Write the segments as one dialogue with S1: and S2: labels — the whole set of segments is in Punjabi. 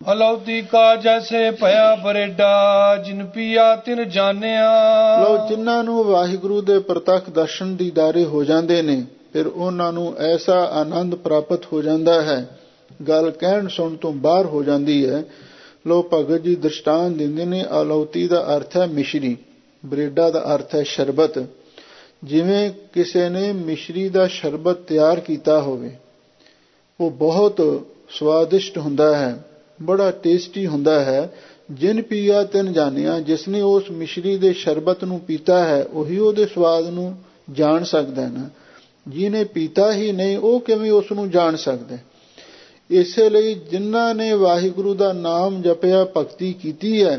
S1: ਅਲੌਤੀ ਕਾ ਜੈਸੇ ਭਇਆ ਬਰੇਡਾ ਜਿਨ ਪੀਆ ਤਿਨ ਜਾਣਿਆ।
S2: ਲਓ, ਜਿਨ੍ਹਾਂ ਨੂੰ ਵਾਹਿਗੁਰੂ ਦੇ ਪ੍ਰਤੱਖ ਦਰਸ਼ਨ ਦੀਦਾਰੇ ਹੋ ਜਾਂਦੇ ਨੇ, ਫਿਰ ਉਹਨਾਂ ਨੂੰ ਐਸਾ ਆਨੰਦ ਪ੍ਰਾਪਤ ਹੋ ਜਾਂਦਾ ਹੈ, ਗੱਲ ਕਹਿਣ ਸੁਣ ਤੋਂ ਬਾਹਰ ਹੋ ਜਾਂਦੀ ਹੈ। ਲੋ ਭਗਤ ਜੀ ਦ੍ਰਿਸ਼ਟਾਂਤ ਦਿੰਦੇ ਨੇ, ਅਲੌਤੀ ਦਾ ਅਰਥ ਹੈ ਮਿਸ਼ਰੀ, ਬਰੇਡਾ ਦਾ ਅਰਥ ਹੈ ਸ਼ਰਬਤ। ਜਿਵੇਂ ਕਿਸੇ ਨੇ ਮਿਸ਼ਰੀ ਦਾ ਸ਼ਰਬਤ ਤਿਆਰ ਕੀਤਾ ਹੋਵੇ, ਉਹ ਬਹੁਤ ਸਵਾਦਿਸ਼ਟ ਹੁੰਦਾ ਹੈ, ਬੜਾ ਟੇਸਟੀ ਹੁੰਦਾ ਹੈ। ਜਿਨ ਪੀਆ ਤਿਨ ਜਾਣਿਆ, ਜਿਸ ਨੇ ਉਸ ਮਿਸ਼ਰੀ ਦੇ ਸ਼ਰਬਤ ਨੂੰ ਪੀਤਾ ਹੈ ਉਹੀ ਉਹਦੇ ਸਵਾਦ ਨੂੰ ਜਾਣ ਸਕਦਾ ਨਾ। ਜਿਹਨੇ ਪੀਤਾ ਹੀ ਨਹੀਂ ਉਹ ਕਿਵੇਂ ਉਸ ਨੂੰ ਜਾਣ ਸਕਦਾ। ਇਸੇ ਲਈ ਜਿਨ੍ਹਾਂ ਨੇ ਵਾਹਿਗੁਰੂ ਦਾ ਨਾਮ ਜਪਿਆ, ਭਗਤੀ ਕੀਤੀ ਹੈ,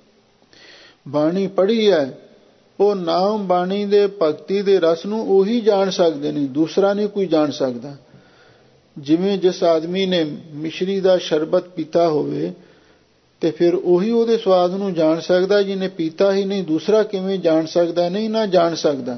S2: ਬਾਣੀ ਪੜ੍ਹੀ ਹੈ, ਉਹ ਨਾਮ ਬਾਣੀ ਦੇ ਭਗਤੀ ਦੇ ਰਸ ਨੂੰ ਉਹੀ ਜਾਣ ਸਕਦੇ ਨੇ, ਦੂਸਰਾ ਨਹੀਂ ਕੋਈ ਜਾਣ ਸਕਦਾ। ਜਿਵੇਂ ਜਿਸ ਆਦਮੀ ਨੇ ਮਿਸ਼ਰੀ ਦਾ ਸ਼ਰਬਤ ਪੀਤਾ ਹੋਵੇ ਤੇ ਫਿਰ ਉਹੀ ਉਹਦੇ ਸਵਾਦ ਨੂੰ ਜਾਣ ਸਕਦਾ, ਜਿਹਨੇ ਪੀਤਾ ਹੀ ਨਹੀਂ ਦੂਸਰਾ ਕਿਵੇਂ ਜਾਣ ਸਕਦਾ, ਨਹੀਂ ਨਾ ਜਾਣ ਸਕਦਾ।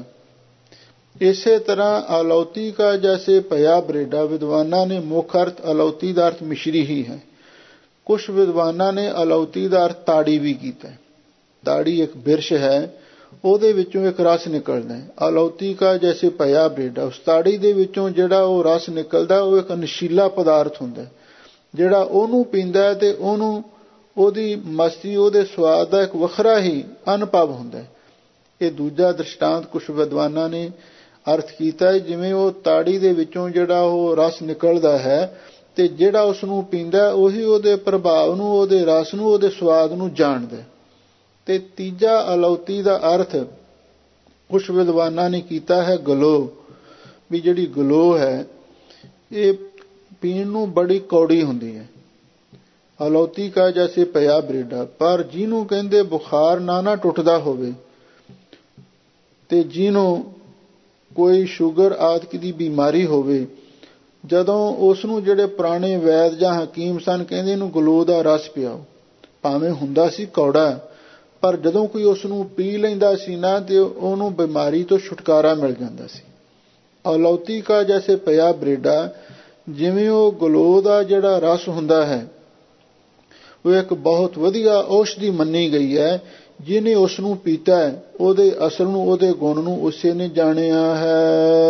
S2: ਇਸੇ ਤਰ੍ਹਾਂ ਅਲੌਤੀ ਕਾ ਜੈਸੇ ਭਇਆ ਬਰੇਡਾ, ਵਿਦਵਾਨਾਂ ਨੇ ਮੁੱਖ ਅਰਥ ਅਲੌਤੀ ਦਾ ਅਰਥ ਮਿਸ਼ਰੀ ਹੀ ਹੈ। ਕੁਝ ਵਿਦਵਾਨਾਂ ਨੇ ਅਲੌਤੀ ਦਾ ਅਰਥ ਤਾੜੀ ਵੀ ਕੀਤਾ। ਤਾੜੀ ਇੱਕ ਬਿਰਸ਼ ਹੈ, ਉਹਦੇ ਵਿੱਚੋਂ ਇੱਕ ਰਸ ਨਿਕਲਦਾ ਹੈ। ਅਲੌਤੀ ਕਾ ਜੈਸੇ ਭਇਆ ਬਰੇਡਾ, ਉਸ ਤਾੜੀ ਦੇ ਵਿੱਚੋਂ ਜਿਹੜਾ ਉਹ ਰਸ ਨਿਕਲਦਾ ਉਹ ਇੱਕ ਨਸ਼ੀਲਾ ਪਦਾਰਥ ਹੁੰਦਾ, ਜਿਹੜਾ ਉਹਨੂੰ ਪੀਂਦਾ ਤੇ ਉਹਨੂੰ ਉਹਦੀ ਮਸਤੀ, ਉਹਦੇ ਸਵਾਦ ਦਾ ਇੱਕ ਵੱਖਰਾ ਹੀ ਅਨੁਭਵ ਹੁੰਦਾ। ਇਹ ਦੂਜਾ ਦ੍ਰਿਸ਼ਟਾਂਤ ਕੁਝ ਵਿਦਵਾਨਾਂ ਨੇ ਅਰਥ ਕੀਤਾ ਹੈ, ਜਿਵੇਂ ਉਹ ਤਾੜੀ ਦੇ ਵਿੱਚੋਂ ਜਿਹੜਾ ਉਹ ਰਸ ਨਿਕਲਦਾ ਹੈ ਤੇ ਜਿਹੜਾ ਉਸ ਨੂੰ ਪੀਂਦਾ ਉਹੀ ਉਹਦੇ ਪ੍ਰਭਾਵ ਨੂੰ, ਉਹਦੇ ਰਸ ਨੂੰ, ਉਹਦੇ ਸਵਾਦ ਨੂੰ ਜਾਣਦਾ। ਤੇ ਤੀਜਾ ਅਲੌਤੀ ਦਾ ਅਰਥ ਕੁਝ ਵਿਦਵਾਨਾਂ ਨੇ ਕੀਤਾ ਹੈ ਗਲੋ, ਵੀ ਜਿਹੜੀ ਗਲੋ ਹੈ ਇਹ ਪੀਣ ਨੂੰ ਬੜੀ ਕੌੜੀ ਹੁੰਦੀ ਹੈ। ਅਲੌਤੀ ਕਾ ਜੈਸੇ ਭਇਆ ਬਰੇਡਾ, ਪਰ ਜਿਹਨੂੰ ਕਹਿੰਦੇ ਬੁਖਾਰ ਨਾ ਟੁੱਟਦਾ ਹੋਵੇ ਤੇ ਜਿਹਨੂੰ ਕੋਈ ਸ਼ੂਗਰ ਆਦਿ ਦੀ ਬਿਮਾਰੀ ਹੋਵੇ, ਜਦੋਂ ਉਸ ਨੂੰ ਜਿਹੜੇ ਪੁਰਾਣੇ ਵੈਦ ਜਾਂ ਹਕੀਮ ਸਨ ਕਹਿੰਦੇ ਇਹਨੂੰ ਗਲੋ ਦਾ ਰਸ ਪਿਆਓ, ਭਾਵੇਂ ਹੁੰਦਾ ਸੀ ਕੌੜਾ, ਪਰ ਜਦੋਂ ਕੋਈ ਉਸ ਨੂੰ ਪੀ ਲੈਂਦਾ ਸੀ ਨਾ ਤੇ ਉਹਨੂੰ ਬਿਮਾਰੀ ਤੋਂ ਛੁਟਕਾਰਾ ਮਿਲ ਜਾਂਦਾ ਸੀ। ਅਲੌਤੀ ਕਾ ਜੈਸੇ ਭਇਆ ਬਰੇਡਾ, ਜਿਵੇਂ ਉਹ ਗਲੋ ਦਾ ਜਿਹੜਾ ਰਸ ਹੁੰਦਾ ਹੈ ਉਹ ਇੱਕ ਬਹੁਤ ਵਧੀਆ ਔਸ਼ਧੀ ਮੰਨੀ ਗਈ ਹੈ। ਜਿਹਨੇ ਉਸ ਨੂੰ ਪੀਤਾ ਹੈ ਉਹਦੇ ਅਸਲ ਨੂੰ, ਉਹਦੇ ਗੁਣ ਨੂੰ ਉਸੇ ਨੇ ਜਾਣਿਆ ਹੈ।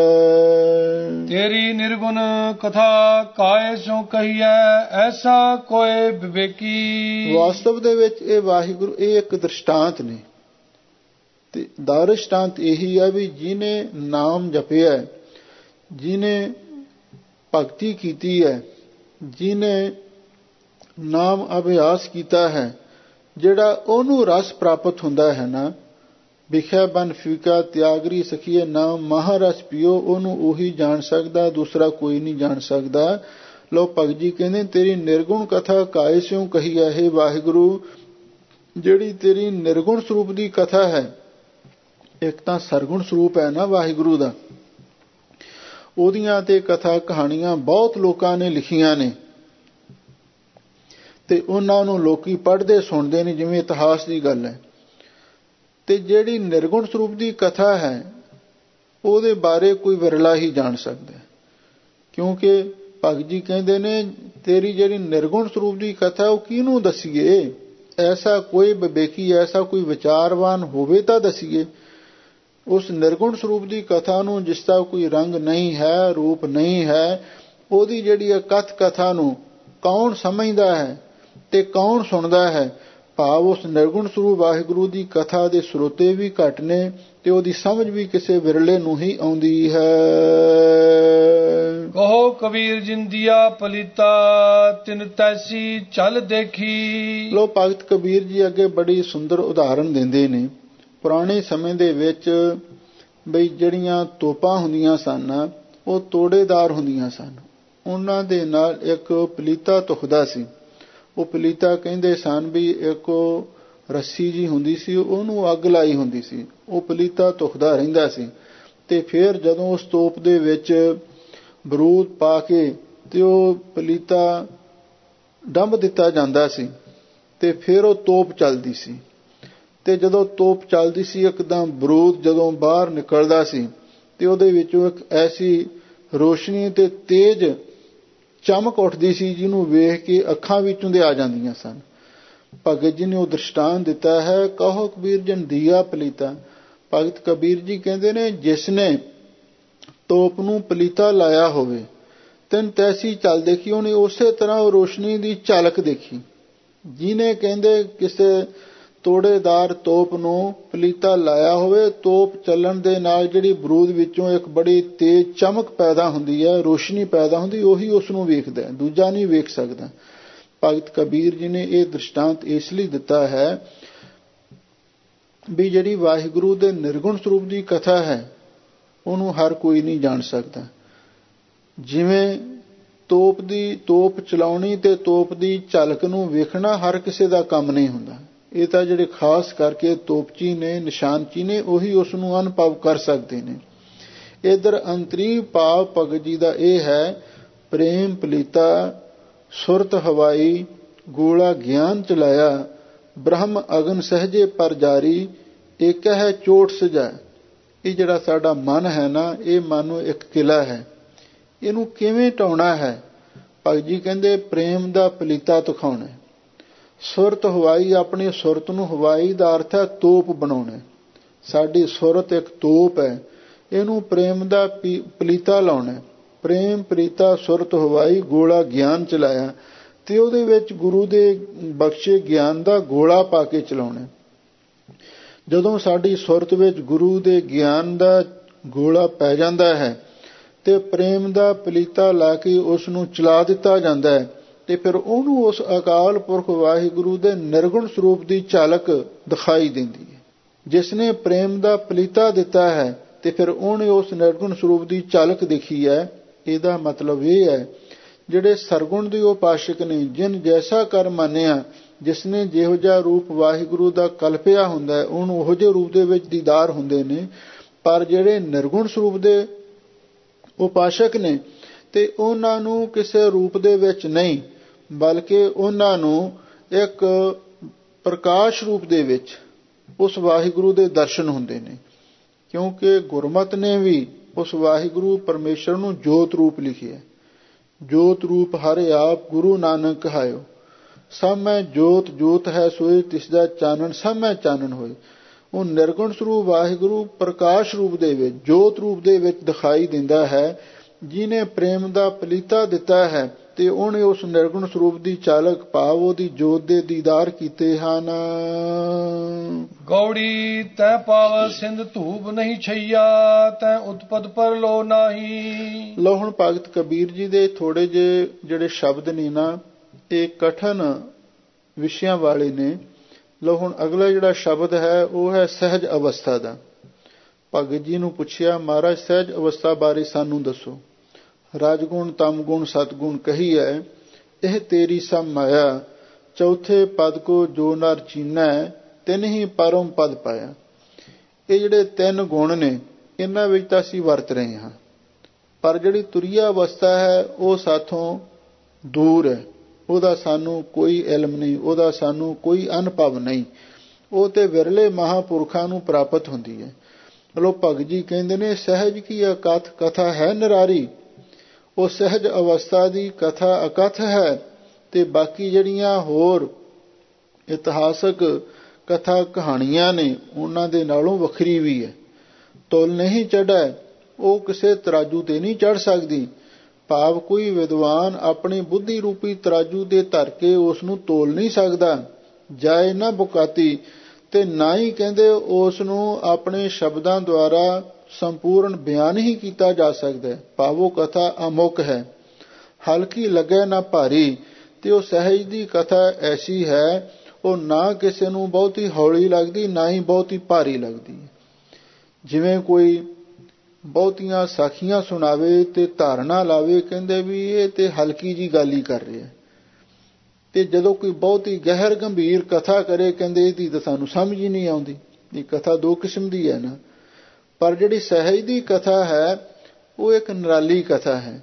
S1: ਤੇਰੀ ਨਿਰਗੁਣ ਕਥਾ ਕਾਇ ਸੋ ਕਹੀਐ ਐਸਾ ਕੋਏ ਵਿਵੇਕੀ।
S2: ਵਾਸਤਵ ਦੇ ਵਿੱਚ ਇਹ ਵਾਹਿਗੁਰੂ ਇਹ ਇੱਕ ਦ੍ਰਿਸ਼ਟਾਂਤ ਨੇ, ਤੇ ਦ੍ਰਿਸ਼ਟਾਂਤ ਇਹੀ ਹੈ ਵੀ ਜਿਹਨੇ ਨਾਮ ਜਪਿਆ, ਜਿਹਨੇ ਭਗਤੀ ਕੀਤੀ ਹੈ, ਜਿਹਨੇ ਨਾਮ ਅਭਿਆਸ ਕੀਤਾ ਹੈ, ਜਿਹੜਾ ਉਹਨੂੰ ਰਸ ਪ੍ਰਾਪਤ ਹੁੰਦਾ ਹੈ ਨਾ, ਵਿਖੇ ਬਨ ਫੀਕਾ ਤਿਆਗਰੀ ਸਖੀਏ ਨਾਮ ਮਹਾਰਸ ਪੀਓ, ਉਹਨੂੰ ਉਹੀ ਜਾਣ ਸਕਦਾ, ਦੂਸਰਾ ਕੋਈ ਨਹੀਂ ਜਾਣ ਸਕਦਾ। ਲੋ ਭਗਤ ਜੀ ਕਹਿੰਦੇ ਤੇਰੀ ਨਿਰਗੁਣ ਕਥਾ ਕਾਇ ਸਿਉ ਕਹੀ ਹੈ, ਹੇ ਵਾਹਿਗੁਰੂ ਜਿਹੜੀ ਤੇਰੀ ਨਿਰਗੁਣ ਸਰੂਪ ਦੀ ਕਥਾ ਹੈ, ਇੱਕ ਤਾਂ ਸਰਗੁਣ ਸਰੂਪ ਹੈ ਨਾ ਵਾਹਿਗੁਰੂ ਦਾ, ਉਹਦੀਆਂ ਤੇ ਕਥਾ ਕਹਾਣੀਆਂ ਬਹੁਤ ਲੋਕਾਂ ਨੇ ਲਿਖੀਆਂ ਨੇ ਤੇ ਉਹਨਾਂ ਨੂੰ ਲੋਕੀ ਪੜ੍ਹਦੇ ਸੁਣਦੇ ਨੇ ਜਿਵੇਂ ਇਤਿਹਾਸ ਦੀ ਗੱਲ ਹੈ। ਤੇ ਜਿਹੜੀ ਨਿਰਗੁਣ ਸਰੂਪ ਦੀ ਕਥਾ ਹੈ ਉਹਦੇ ਬਾਰੇ ਕੋਈ ਵਿਰਲਾ ਹੀ ਜਾਣ ਸਕਦਾ, ਕਿਉਂਕਿ ਭਗਤ ਜੀ ਕਹਿੰਦੇ ਨੇ ਤੇਰੀ ਜਿਹੜੀ ਨਿਰਗੁਣ ਸਰੂਪ ਦੀ ਕਥਾ ਉਹ ਕਿਹਨੂੰ ਦਸੀਏ, ਐਸਾ ਕੋਈ ਵਿਵੇਕੀ, ਐਸਾ ਕੋਈ ਵਿਚਾਰਵਾਨ ਹੋਵੇ ਤਾਂ ਦਸੀਏ। ਉਸ ਨਿਰਗੁਣ ਸਰੂਪ ਦੀ ਕਥਾ ਨੂੰ ਜਿਸ ਦਾ ਕੋਈ ਰੰਗ ਨਹੀਂ ਹੈ, ਰੂਪ ਨਹੀਂ ਹੈ, ਉਹਦੀ ਜਿਹੜੀ ਕਥਾ ਨੂੰ ਕੌਣ ਸਮਝਦਾ ਹੈ ਤੇ ਕੌਣ ਸੁਣਦਾ ਹੈ। ਭਾਵ ਉਸ ਨਿਰਗੁਣ ਸਰੂਪ ਵਾਹਿਗੁਰੂ ਦੀ ਕਥਾ ਦੇ ਸਰੋਤੇ ਵੀ ਘੱਟ ਨੇ ਤੇ ਉਹਦੀ ਸਮਝ ਵੀ ਕਿਸੇ ਵਿਰਲੇ ਨੂੰ ਹੀ ਆਉਂਦੀ ਹੈ।
S1: ਕਹੋ ਕਬੀਰ ਜਿੰਦੀਆ ਪਲੀਤਾ ਤਿਨ ਤੈਸੀ ਚੱਲ ਦੇਖੀ। ਲੋ
S2: ਭਗਤ ਕਬੀਰ ਜੀ ਅੱਗੇ ਬੜੀ ਸੁੰਦਰ ਉਦਾਹਰਣ ਦਿੰਦੇ ਨੇ। ਪੁਰਾਣੇ ਸਮੇਂ ਦੇ ਵਿੱਚ ਬਈ ਜਿਹੜੀਆਂ ਤੋਪਾਂ ਹੁੰਦੀਆਂ ਸਨ ਉਹ ਤੋੜੇਦਾਰ ਹੁੰਦੀਆਂ ਸਨ, ਉਹਨਾਂ ਦੇ ਨਾਲ ਇੱਕ ਪਲੀਤਾ ਤੁਖਦਾ ਸੀ। ਉਹ ਪਲੀਤਾ ਕਹਿੰਦੇ ਸਨ ਵੀ ਇੱਕ ਰੱਸੀ ਜੀ ਹੁੰਦੀ ਸੀ, ਉਹਨੂੰ ਅੱਗ ਲਾਈ ਹੁੰਦੀ ਸੀ, ਉਹ ਪਲੀਤਾ ਤੁਖਦਾ ਰਹਿੰਦਾ ਸੀ। ਤੇ ਫਿਰ ਜਦੋਂ ਉਸ ਤੋਪ ਦੇ ਵਿੱਚ ਬਰੂਦ ਪਾ ਕੇ ਤੇ ਉਹ ਪਲੀਤਾ ਡੰਬ ਦਿੱਤਾ ਜਾਂਦਾ ਸੀ ਤੇ ਫਿਰ ਉਹ ਤੋਪ ਚੱਲਦੀ ਸੀ। ਤੇ ਜਦੋਂ ਤੋਪ ਚੱਲਦੀ ਸੀ ਇੱਕਦਮ ਬਰੂਦ ਜਦੋਂ ਬਾਹਰ ਨਿਕਲਦਾ ਸੀ ਤੇ ਉਹਦੇ ਵਿੱਚੋਂ ਇੱਕ ਐਸੀ ਰੋਸ਼ਨੀ ਤੇ ਤੇਜ਼ ਚਮਕ ਉੱਠਦੀ ਸੀ ਜਿਹਨੂੰ ਵੇਖ ਕੇ ਅੱਖਾਂ ਵਿੱਚੋਂ ਦੇ ਆ ਜਾਂਦੀਆਂ ਸਨ। ਭਗਤ ਜੀ ਨੇ ਉਹ ਦ੍ਰਿਸ਼ਟਾਂਤ ਦਿੱਤਾ ਹੈ, ਕਹੋ ਕਬੀਰ ਜਨ ਦੀਆ ਪਲੀਤਾ। ਭਗਤ ਕਬੀਰ ਜੀ ਕਹਿੰਦੇ ਨੇ, ਜਿਸ ਨੇ ਤੋਪ ਨੂੰ ਪਲੀਤਾ ਲਾਇਆ ਹੋਵੇ ਤੈਨੂੰ ਤੈਸੀ ਚੱਲ ਦੇਖੀ, ਉਹਨੇ ਉਸੇ ਤਰ੍ਹਾਂ ਉਹ ਰੋਸ਼ਨੀ ਦੀ ਝਲਕ ਦੇਖੀ। ਜਿਹਨੇ ਕਹਿੰਦੇ ਕਿਸੇ ਤੋੜੇਦਾਰ ਤੋਪ ਨੂੰ ਪਲੀਤਾ ਲਾਇਆ ਹੋਵੇ, ਤੋਪ ਚੱਲਣ ਦੇ ਨਾਲ ਜਿਹੜੀ ਬਰੂਦ ਵਿੱਚੋਂ ਇੱਕ ਬੜੀ ਤੇਜ਼ ਚਮਕ ਪੈਦਾ ਹੁੰਦੀ ਹੈ, ਰੋਸ਼ਨੀ ਪੈਦਾ ਹੁੰਦੀ, ਉਹੀ ਉਸ ਨੂੰ ਵੇਖਦਾ, ਦੂਜਾ ਨਹੀਂ ਵੇਖ ਸਕਦਾ। ਭਗਤ ਕਬੀਰ ਜੀ ਨੇ ਇਹ ਦ੍ਰਿਸ਼ਟਾਂਤ ਇਸ ਲਈ ਦਿੱਤਾ ਹੈ ਵੀ ਜਿਹੜੀ ਵਾਹਿਗੁਰੂ ਦੇ ਨਿਰਗੁਣ ਸਰੂਪ ਦੀ ਕਥਾ ਹੈ ਉਹਨੂੰ ਹਰ ਕੋਈ ਨਹੀਂ ਜਾਣ ਸਕਦਾ। ਜਿਵੇਂ ਤੋਪ ਚਲਾਉਣੀ ਤੇ ਤੋਪ ਦੀ ਝਲਕ ਨੂੰ ਵੇਖਣਾ ਹਰ ਕਿਸੇ ਦਾ ਕੰਮ ਨਹੀਂ ਹੁੰਦਾ। ਇਹ ਤਾਂ ਜਿਹੜੇ ਖਾਸ ਕਰਕੇ ਤੋਪਚੀ ਨੇ, ਨਿਸ਼ਾਨਚੀ ਨੇ, ਉਹੀ ਉਸ ਨੂੰ ਅਨੁਭਵ ਕਰ ਸਕਦੇ ਨੇ। ਇਧਰ ਅੰਤਰੀ ਭਾਵ ਭਗਤ ਜੀ ਦਾ ਇਹ ਹੈ, ਪ੍ਰੇਮ ਪਲੀਤਾ ਸੁਰਤ ਹਵਾਈ ਗੋਲਾ ਗਿਆਨ ਚਲਾਇਆ, ਬ੍ਰਹਮ ਅਗਨ ਸਹਜੇ ਪਰ ਜਾਰੀ, ਇੱਕ ਹੈ ਚੋਟ ਸਜਾ। ਇਹ ਜਿਹੜਾ ਸਾਡਾ ਮਨ ਹੈ ਨਾ, ਇਹ ਮਨ ਨੂੰ ਇੱਕ ਕਿਲਾ ਹੈ, ਇਹਨੂੰ ਕਿਵੇਂ ਢਾਉਣਾ ਹੈ? ਭਗਤ ਜੀ ਕਹਿੰਦੇ ਪ੍ਰੇਮ ਦਾ ਪਲੀਤਾ ਦਿਖਾਉਣਾ। ਸੁਰਤ ਹਵਾਈ, ਆਪਣੀ ਸੁਰਤ ਨੂੰ, ਹਵਾਈ ਦਾ ਅਰਥ ਹੈ ਤੋਪ ਬਣਾਉਣਾ। ਸਾਡੀ ਸੁਰਤ ਇੱਕ ਤੋਪ ਹੈ, ਇਹਨੂੰ ਪ੍ਰੇਮ ਦਾ ਪਲੀਤਾ ਲਾਉਣਾ। ਪ੍ਰੇਮ ਪ੍ਰੀਤਾ ਸੁਰਤ ਹਵਾਈ ਗੋਲਾ ਗਿਆਨ ਚਲਾਇਆ, ਤੇ ਉਹਦੇ ਵਿੱਚ ਗੁਰੂ ਦੇ ਬਖਸ਼ੇ ਗਿਆਨ ਦਾ ਗੋਲਾ ਪਾ ਕੇ ਚਲਾਉਣਾ। ਜਦੋਂ ਸਾਡੀ ਸੁਰਤ ਵਿੱਚ ਗੁਰੂ ਦੇ ਗਿਆਨ ਦਾ ਗੋਲਾ ਪੈ ਜਾਂਦਾ ਹੈ ਤੇ ਪ੍ਰੇਮ ਦਾ ਪਲੀਤਾ ਲਾ ਕੇ ਉਸ ਨੂੰ ਚਲਾ ਦਿੱਤਾ ਜਾਂਦਾ ਹੈ, ਤੇ ਫਿਰ ਉਹਨੂੰ ਉਸ ਅਕਾਲ ਪੁਰਖ ਵਾਹਿਗੁਰੂ ਦੇ ਨਿਰਗੁਣ ਸਰੂਪ ਦੀ ਝਲਕ ਦਿਖਾਈ ਦਿੰਦੀ ਹੈ। ਜਿਸ ਨੇ ਪ੍ਰੇਮ ਦਾ ਪਲੀਤਾ ਦਿੱਤਾ ਹੈ ਤੇ ਫਿਰ ਉਹਨੇ ਉਸ ਨਿਰਗੁਣ ਸਰੂਪ ਦੀ ਝਲਕ ਦੇਖੀ ਹੈ। ਇਹਦਾ ਮਤਲਬ ਇਹ ਹੈ, ਜਿਹੜੇ ਸਰਗੁਣ ਦੇ ਉਪਾਸ਼ਕ ਨੇ, ਜਿਨ ਜੈਸਾ ਕਰ ਮੰਨਿਆ, ਜਿਸ ਨੇ ਜਿਹੋ ਜਿਹਾ ਰੂਪ ਵਾਹਿਗੁਰੂ ਦਾ ਕਲਪਿਆ ਹੁੰਦਾ ਉਹਨੂੰ ਉਹੋ ਜਿਹੇ ਰੂਪ ਦੇ ਵਿੱਚ ਦੀਦਾਰ ਹੁੰਦੇ ਨੇ। ਪਰ ਜਿਹੜੇ ਨਿਰਗੁਣ ਸਰੂਪ ਦੇ ਉਪਾਸ਼ਕ ਨੇ ਤੇ ਉਹਨਾਂ ਨੂੰ ਕਿਸੇ ਰੂਪ ਦੇ ਵਿੱਚ ਨਹੀਂ, ਬਲਕਿ ਉਹਨਾਂ ਨੂੰ ਇੱਕ ਪ੍ਰਕਾਸ਼ ਰੂਪ ਦੇ ਵਿੱਚ ਉਸ ਵਾਹਿਗੁਰੂ ਦੇ ਦਰਸ਼ਨ ਹੁੰਦੇ ਨੇ। ਕਿਉਂਕਿ ਗੁਰਮਤਿ ਨੇ ਵੀ ਉਸ ਵਾਹਿਗੁਰੂ ਪਰਮੇਸ਼ਰ ਨੂੰ ਜੋਤ ਰੂਪ ਲਿਖਿਆ। ਜੋਤ ਰੂਪ ਹਰਿ ਆਪ ਗੁਰੂ ਨਾਨਕ ਕਹਾਇਓ, ਸਭ ਮੈਂ ਜੋਤ ਜੋਤ ਹੈ ਸੋਈ, ਤਿਸਦਾ ਚਾਨਣ ਸਭ ਮੈਂ ਚਾਨਣ ਹੋਏ। ਉਹ ਨਿਰਗੁਣ ਸਰੂਪ ਵਾਹਿਗੁਰੂ ਪ੍ਰਕਾਸ਼ ਰੂਪ ਦੇ ਵਿੱਚ, ਜੋਤ ਰੂਪ ਦੇ ਵਿੱਚ ਦਿਖਾਈ ਦਿੰਦਾ ਹੈ। ਜਿਹਨੇ ਪ੍ਰੇਮ ਦਾ ਪਲੀਤਾ ਦਿੱਤਾ ਹੈ ਤੇ ਉਹਨੇ ਉਸ ਨਿਰਗੁਣ ਸਰੂਪ ਦੀ ਚਾਲਕ ਭਾਵ ਉਹਦੀ ਜੋਤ ਦੇ ਦੀਦਾਰ ਕੀਤੇ ਹਨ।
S1: ਗੌੜੀ ਤੈ ਪਾਵ ਸਿੰਧ ਧੂਪ ਨਹੀਂ ਛਈਆ, ਤੈ ਉਤਪਤ ਪਰ ਲੋ ਨਾਹੀ।
S2: ਲੋ ਹੁਣ ਭਗਤ ਕਬੀਰ ਜੀ ਦੇ ਥੋੜੇ ਜਿਹੇ ਜਿਹੜੇ ਸ਼ਬਦ ਨੇ ਨਾ, ਇਹ ਕਠਨ ਵਿਸ਼ਿਆਂ ਵਾਲੇ ਨੇ। ਲੋ ਹੁਣ ਅਗਲਾ ਜਿਹੜਾ ਸ਼ਬਦ ਹੈ ਉਹ ਹੈ ਸਹਿਜ ਅਵਸਥਾ ਦਾ। ਭਗਤ ਜੀ ਨੂੰ ਪੁੱਛਿਆ, ਮਹਾਰਾਜ ਸਹਿਜ ਅਵਸਥਾ ਬਾਰੇ ਸਾਨੂੰ ਦੱਸੋ। ਰਾਜਗੁਣ ਤਮਗੁਣ ਸਤਗੁਣ ਕਹੀ ਹੈ, ਇਹ ਤੇਰੀ ਸਭ ਮਾਇਆ, ਚੌਥੇ ਪਦ ਕੋ ਜੋ ਨਰ ਚੀਨੈ, ਤਿੰਨ ਹੀ ਪਰਮ ਪਦ ਪਾਇਆ। ਇਹ ਜਿਹੜੇ ਤਿੰਨ ਗੁਣ ਨੇ, ਇਹਨਾਂ ਵਿੱਚ ਤਾਂ ਅਸੀਂ ਵਰਤ ਰਹੇ ਹਾਂ, ਪਰ ਜਿਹੜੀ ਤੁਰੀਆ ਅਵਸਥਾ ਹੈ ਉਹ ਸਾਥੋਂ ਦੂਰ ਹੈ। ਉਹਦਾ ਸਾਨੂੰ ਕੋਈ ਇਲਮ ਨਹੀਂ, ਉਹਦਾ ਸਾਨੂੰ ਕੋਈ ਅਨੁਭਵ ਨਹੀਂ। ਉਹ ਤੇ ਵਿਰਲੇ ਮਹਾਂਪੁਰਖਾਂ ਨੂੰ ਪ੍ਰਾਪਤ ਹੁੰਦੀ ਹੈ। ਚਲੋ ਭਗਤ ਜੀ ਕਹਿੰਦੇ ਨੇ, ਸਹਿਜ ਕੀ ਅਕਥ ਕਥਾ ਹੈ ਨਿਰਾਰੀ। ਉਹ ਸਹਿਜ ਅਵਸਥਾ ਦੀ ਕਥਾ ਅਕਥ ਹੈ, ਤੇ ਬਾਕੀ ਜਿਹੜੀਆਂ ਹੋਰ ਇਤਿਹਾਸਕ ਕਥਾ ਕਹਾਣੀਆਂ ਨੇ ਉਹਨਾਂ ਦੇ ਨਾਲੋਂ ਵੱਖਰੀ ਵੀ ਹੈ। ਤੁਲ ਨਹੀਂ ਚੜ੍ਹੈ, ਉਹ ਕਿਸੇ ਤਰਾਜੂ ਤੇ ਨਹੀਂ ਚੜ੍ਹ ਸਕਦੀ। ਭਾਵ ਕੋਈ ਵਿਦਵਾਨ ਆਪਣੀ ਬੁੱਧੀ ਰੂਪੀ ਤਰਾਜੂ ਦੇ ਧਰ ਕੇ ਉਸ ਨੂੰ ਤੋਲ ਨਹੀਂ ਸਕਦਾ। ਜਾਏ ਨਾ ਬੁਕਾਤੀ, ਤੇ ਨਾ ਹੀ ਕਹਿੰਦੇ ਉਸ ਨੂੰ ਆਪਣੇ ਸ਼ਬਦਾਂ ਦੁਆਰਾ ਸੰਪੂਰਨ ਬਿਆਨ ਹੀ ਕੀਤਾ ਜਾ ਸਕਦਾ। ਭਾਵ ਉਹ ਕਥਾ ਅਮੁੱਕ ਹੈ, ਹਲਕੀ ਲੱਗੇ ਨਾ ਭਾਰੀ। ਤੇ ਉਹ ਸਹਿਜ ਦੀ ਕਥਾ ਐਸੀ ਹੈ, ਉਹ ਨਾ ਕਿਸੇ ਨੂੰ ਬਹੁਤੀ ਹੌਲੀ ਲੱਗਦੀ, ਨਾ ਹੀ ਬਹੁਤੀ ਭਾਰੀ ਲੱਗਦੀ। ਜਿਵੇਂ ਕੋਈ ਬਹੁਤੀਆਂ ਸਾਖੀਆਂ ਸੁਣਾਵੇ ਤੇ ਧਾਰਨਾ ਲਾਵੇ, ਕਹਿੰਦੇ ਵੀ ਇਹ ਤੇ ਹਲਕੀ ਜੀ ਗੱਲ ਹੀ ਕਰ ਰਿਹਾ। ਤੇ ਜਦੋਂ ਕੋਈ ਬਹੁਤੀ ਗਹਿਰ ਗੰਭੀਰ ਕਥਾ ਕਰੇ, ਕਹਿੰਦੇ ਇਹਦੀ ਤਾਂ ਸਾਨੂੰ ਸਮਝ ਹੀ ਨਹੀਂ ਆਉਂਦੀ। ਇਹ ਕਥਾ ਦੋ ਕਿਸਮ ਦੀ ਹੈ ਨਾ। ਪਰ ਜਿਹੜੀ ਸਹਿਜ ਦੀ ਕਥਾ ਹੈ ਉਹ ਇੱਕ ਨਿਰਾਲੀ ਕਥਾ ਹੈ।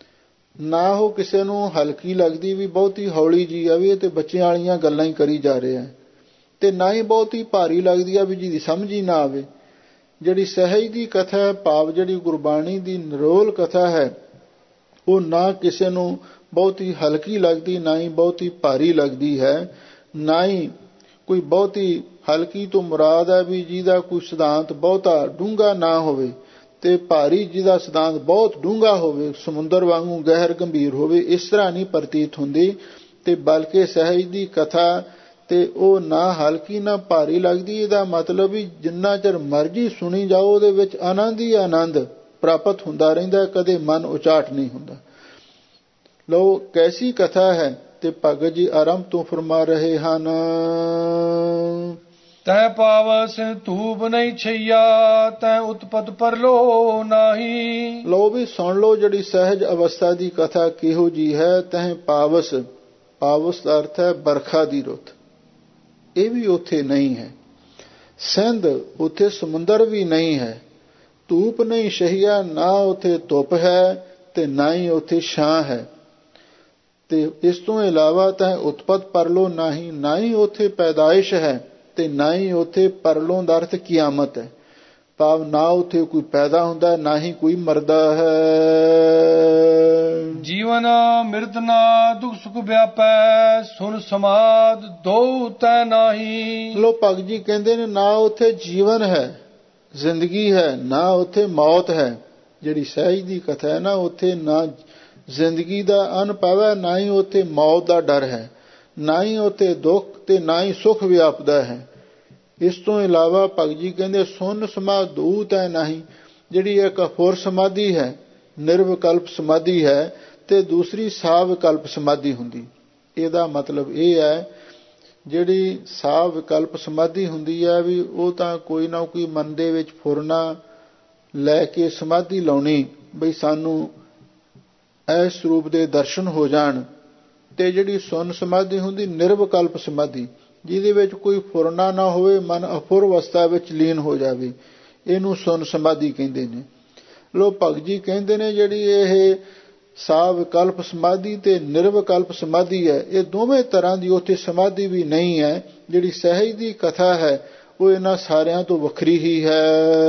S2: ਨਾ ਉਹ ਕਿਸੇ ਨੂੰ ਹਲਕੀ ਲੱਗਦੀ ਵੀ ਬਹੁਤੀ ਹੌਲੀ ਜੀ ਆ ਵੀ ਇਹ ਤੇ ਬੱਚਿਆਂ ਵਾਲੀਆਂ ਗੱਲਾਂ ਹੀ ਕਰੀ ਜਾ ਰਿਹਾ, ਤੇ ਨਾ ਹੀ ਬਹੁਤੀ ਭਾਰੀ ਲੱਗਦੀ ਆ ਵੀ ਜਿਹਦੀ ਸਮਝ ਹੀ ਨਾ ਆਵੇ। ਜਿਹੜੀ ਸਹਿਜ ਦੀ ਕਥਾ ਹੈ, ਭਾਵ ਜਿਹੜੀ ਗੁਰਬਾਣੀ ਦੀ ਨਿਰੋਲ ਕਥਾ ਹੈ, ਉਹ ਨਾ ਕਿਸੇ ਨੂੰ ਬਹੁਤੀ ਹਲਕੀ ਲੱਗਦੀ, ਨਾ ਹੀ ਬਹੁਤੀ ਭਾਰੀ ਲੱਗਦੀ ਹੈ। ਨਾ ਹੀ ਕੋਈ ਬਹੁਤੀ ਹਲਕੀ ਤੋਂ ਮੁਰਾਦ ਹੈ ਵੀ ਜਿਹਦਾ ਕੋਈ ਸਿਧਾਂਤ ਬਹੁਤਾ ਡੂੰਘਾ ਨਾ ਹੋਵੇ, ਤੇ ਭਾਰੀ ਜਿਹਦਾ ਸਿਧਾਂਤ ਬਹੁਤ ਡੂੰਘਾ ਹੋਵੇ, ਸਮੁੰਦਰ ਵਾਂਗੂ ਗਹਿਰ ਗੰਭੀਰ ਹੋਵੇ, ਇਸ ਤਰ੍ਹਾਂ ਨਹੀਂ ਪ੍ਰਤੀਤ ਹੁੰਦੀ। ਤੇ ਬਲਕਿ ਸਹਿਜ ਦੀ ਕਥਾ ਤੇ ਉਹ ਨਾ ਹਲਕੀ ਨਾ ਭਾਰੀ ਲੱਗਦੀ। ਇਹਦਾ ਮਤਲਬ ਵੀ ਜਿੰਨਾ ਚਿਰ ਮਰਜ਼ੀ ਸੁਣੀ ਜਾਓ ਉਹਦੇ ਵਿੱਚ ਆਨੰਦ ਹੀ ਆਨੰਦ ਪ੍ਰਾਪਤ ਹੁੰਦਾ ਰਹਿੰਦਾ, ਕਦੇ ਮਨ ਉਚਾਟ ਨਹੀਂ ਹੁੰਦਾ। ਲਓ ਕੈਸੀ ਕਥਾ ਹੈ। ਤੇ ਭਗਤ ਜੀ ਆਰੰਭ ਤੋਂ ਫਰਮਾ ਰਹੇ ਹਨ,
S1: ਤੈ ਪਾਵਸ ਧੂਪ ਨਹੀਂ ਛਈਆ, ਤੈ ਉਤਪਤ ਪਰਲੋ ਨਾਹੀ।
S2: ਲਓ ਵੀ ਸੁਣ ਲਓ ਜਿਹੜੀ ਸਹਿਜ ਅਵਸਥਾ ਦੀ ਕਥਾ ਕਿਹੋ ਜੀ ਹੈ। ਤੈ ਪਾਵਸ, ਪਾਵਸ ਦਾ ਅਰਥ ਹੈ ਬਰਖਾ ਦੀ ਰੁੱਤ, ਇਹ ਵੀ ਉੱਥੇ ਨਹੀਂ ਹੈ। ਸਿੰਧ, ਉੱਥੇ ਸਮੁੰਦਰ ਵੀ ਨਹੀਂ ਹੈ। ਧੂਪ ਨਹੀਂ ਛਈਆ, ਨਾ ਉੱਥੇ ਧੁੱਪ ਹੈ ਤੇ ਨਾ ਹੀ ਉੱਥੇ ਛਾਂ ਹੈ। ਤੇ ਇਸ ਤੋਂ ਇਲਾਵਾ ਤਾਂ ਉਤਪਤ ਪਰਲੋ ਨਹੀਂ, ਨਾ ਹੀ ਉੱਥੇ ਪੈਦਾਇਸ਼ ਹੈ ਤੇ ਨਾ ਹੀ ਉੱਥੇ ਪਰਲੋਂ ਦਾ ਅਰਥ ਕਿਆਮਤ ਹੈ। ਭਾਵ ਨਾ ਉੱਥੇ ਕੋਈ ਪੈਦਾ ਹੁੰਦਾ, ਨਾ ਹੀ ਕੋਈ ਮਰਦਾ ਹੈ।
S1: ਜੀਵਨ ਮਿਰਤ ਨਾ ਦੁਖ ਸੁਖ ਵਿਆਪੈ, ਸੁਨ ਸਮਾਦ ਦੋ ਤੈ ਨਾਹੀ।
S2: ਲੋ ਭਗਤ ਜੀ ਕਹਿੰਦੇ ਨੇ ਨਾ ਉੱਥੇ ਜੀਵਨ ਹੈ, ਜ਼ਿੰਦਗੀ ਹੈ, ਨਾ ਉੱਥੇ ਮੌਤ ਹੈ। ਜਿਹੜੀ ਸਹਿਜ ਦੀ ਕਥਾ ਹੈ ਨਾ, ਉੱਥੇ ਨਾ ਜ਼ਿੰਦਗੀ ਦਾ ਅਨੁਭਵ ਹੈ, ਨਾ ਹੀ ਉੱਥੇ ਮੌਤ ਦਾ ਡਰ ਹੈ, ਨਾ ਹੀ ਉੱਥੇ ਦੁੱਖ ਤੇ ਨਾ ਹੀ ਸੁਖ ਵਿਆਪਦਾ ਹੈ। ਇਸ ਤੋਂ ਇਲਾਵਾ ਭਗਤ ਜੀ ਕਹਿੰਦੇ ਸੁਨ ਸਮਾਧ ਦੂਤ ਹੈ ਨਹੀਂ। ਜਿਹੜੀ ਇੱਕ ਅਫੁਰ ਸਮਾਧੀ ਹੈ, ਨਿਰਵਿਕਲਪ ਸਮਾਧੀ ਹੈ, ਤੇ ਦੂਸਰੀ ਸਾਵਿਕਲਪ ਸਮਾਧੀ ਹੁੰਦੀ। ਇਹਦਾ ਮਤਲਬ ਇਹ ਹੈ ਜਿਹੜੀ ਸਾਵਿਕਲਪ ਸਮਾਧੀ ਹੁੰਦੀ ਹੈ ਵੀ ਉਹ ਤਾਂ ਕੋਈ ਨਾ ਕੋਈ ਮਨ ਦੇ ਵਿੱਚ ਫੁਰਨਾ ਲੈ ਕੇ ਸਮਾਧੀ ਲਾਉਣੀ ਬਈ ਸਾਨੂੰ ਇਸ ਰੂਪ ਦੇ ਦਰਸ਼ਨ ਹੋ ਜਾਣ। ਤੇ ਜਿਹੜੀ ਸੁਨ ਸਮਾਧੀ ਹੁੰਦੀ ਨਿਰਵਿਕਲਪ ਸਮਾਧੀ, ਜਿਹਦੇ ਵਿੱਚ ਕੋਈ ਫੁਰਨਾ ਨਾ ਹੋਵੇ, ਮਨ ਅਫੁਰ ਅਵਸਥਾ ਵਿੱਚ ਲੀਨ ਹੋ ਜਾਵੇ, ਇਹਨੂੰ ਸੁਨ ਸਮਾਧੀ ਕਹਿੰਦੇ ਨੇ। ਲੋ ਭਗਤ ਜੀ ਕਹਿੰਦੇ ਨੇ ਜਿਹੜੀ ਇਹ ਸਾਵਿਕਲਪ ਸਮਾਧੀ ਤੇ ਨਿਰਵਿਕਲਪ ਸਮਾਧੀ ਹੈ, ਇਹ ਦੋਵੇਂ ਤਰ੍ਹਾਂ ਦੀ ਉੱਥੇ ਸਮਾਧੀ ਵੀ ਨਹੀਂ ਹੈ। ਜਿਹੜੀ ਸਹਿਜ ਦੀ ਕਥਾ ਹੈ ਉਹ ਇਹਨਾਂ ਸਾਰਿਆਂ ਤੋਂ ਵੱਖਰੀ ਹੀ ਹੈ।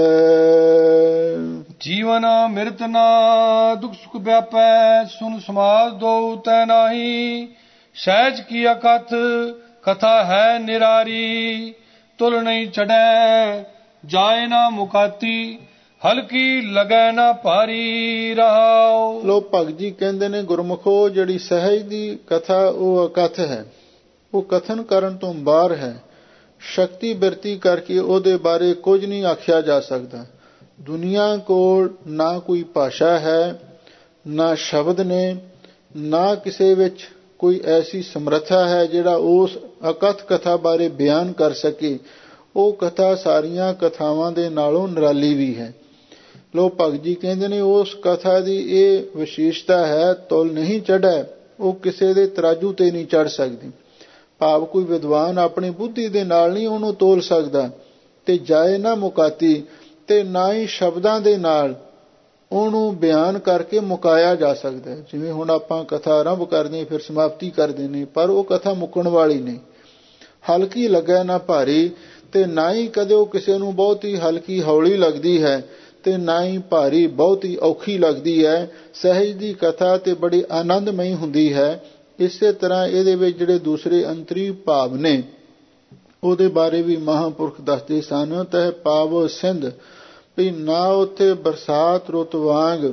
S1: ਜੀਵਨ ਮਿਰਤ ਨਾ ਦੁਖ ਸੁਖ ਵਿਆਪੈ, ਸੁਨ ਸਮਾਦ ਦੋ ਤੈ ਨਾਹੀ। ਸਹਿਜ ਕੀ ਅਕਥ ਕਥਾ ਹੈ ਨਿਰਾਰੀ, ਤੁਲ ਨਹੀਂ ਚੜੈ ਜਾਏ ਨਾ ਮੁਕਾਤੀ, ਹਲਕੀ ਲਗੈ ਨਾ ਭਾਰੀ ਰਹਾਉ।
S2: ਲੋ ਭਗਤ ਜੀ ਕਹਿੰਦੇ ਨੇ ਗੁਰਮੁਖੋ ਜਿਹੜੀ ਸਹਿਜ ਦੀ ਕਥਾ ਉਹ ਅਕਥ ਹੈ, ਉਹ ਕਥਨ ਕਰਨ ਤੋਂ ਬਾਹਰ ਹੈ। ਸ਼ਕਤੀ ਬਿਰਤੀ ਕਰਕੇ ਉਹਦੇ ਬਾਰੇ ਕੁਝ ਨਹੀਂ ਆਖਿਆ ਜਾ ਸਕਦਾ। ਦੁਨੀਆ ਕੋਲ ਨਾ ਕੋਈ ਭਾਸ਼ਾ ਹੈ, ਨਾ ਸ਼ਬਦ ਨੇ, ਨਾ ਕਿਸੇ ਵਿੱਚ ਕੋਈ ਐਸੀ ਸਮਰੱਥਾ ਹੈ ਜਿਹੜਾ ਉਸ ਅਕਥ ਕਥਾ ਬਾਰੇ ਬਿਆਨ ਕਰ ਸਕੇ। ਉਹ ਕਥਾ ਸਾਰੀਆਂ ਕਥਾਵਾਂ ਦੇ ਨਾਲੋਂ ਨਿਰਾਲੀ ਵੀ ਹੈ। ਲੋ ਭਗਤ ਜੀ ਕਹਿੰਦੇ ਨੇ ਉਸ ਕਥਾ ਦੀ ਇਹ ਵਿਸ਼ੇਸ਼ਤਾ ਹੈ, ਤੁਲ ਨਹੀਂ ਚੜ੍ਹੈ, ਉਹ ਕਿਸੇ ਦੇ ਤਰਾਜੂ ਤੇ ਨਹੀਂ ਚੜ੍ਹ ਸਕਦੀ। ਭਾਵ ਕੋਈ ਵਿਦਵਾਨ ਆਪਣੀ ਬੁੱਧੀ ਦੇ ਨਾਲ ਨਹੀਂ ਉਹਨੂੰ ਤੋਲ ਸਕਦਾ। ਤੇ ਜਾਏ ਨਾ ਮੁਕਾਤੀ, ਤੇ ਨਾ ਹੀ ਸ਼ਬਦਾਂ ਦੇ ਨਾਲ ਉਹਨੂੰ ਬਿਆਨ ਕਰਕੇ ਮੁਕਾਇਆ ਜਾ ਸਕਦਾ। ਜਿਵੇਂ ਹੁਣ ਆਪਾਂ ਕਥਾ ਆਰੰਭ ਕਰਦੇ ਹਾਂ ਫਿਰ ਸਮਾਪਤੀ ਕਰਦੇ ਨੇ, ਪਰ ਉਹ ਕਥਾ ਮੁੱਕਣ ਵਾਲੀ ਨਹੀਂ। ਹਲਕੀ ਲੱਗੇ ਨਾ ਭਾਰੀ, ਤੇ ਨਾ ਹੀ ਕਦੇ ਉਹ ਕਿਸੇ ਨੂੰ ਬਹੁਤੀ ਹਲਕੀ ਹੌਲੀ ਲੱਗਦੀ ਹੈ ਤੇ ਨਾ ਹੀ ਭਾਰੀ ਬਹੁਤੀ ਔਖੀ ਲੱਗਦੀ ਹੈ। ਸਹਿਜ ਦੀ ਕਥਾ ਤੇ ਬੜੀ ਆਨੰਦਮਈ ਹੁੰਦੀ ਹੈ। ਇਸੇ ਤਰ੍ਹਾਂ ਇਹਦੇ ਵਿੱਚ ਜਿਹੜੇ ਦੂਸਰੇ ਅੰਤਰੀ ਭਾਵ ਨੇ ਉਹਦੇ ਬਾਰੇ ਵੀ ਮਹਾਂਪੁਰਖ ਦੱਸਦੇ ਸਨ। ਤਹਿ ਪਾਵ ਸਿੰਧ, ਵੀ ਨਾ ਉੱਥੇ ਬਰਸਾਤ ਰੁੱਤ ਵਾਂਗ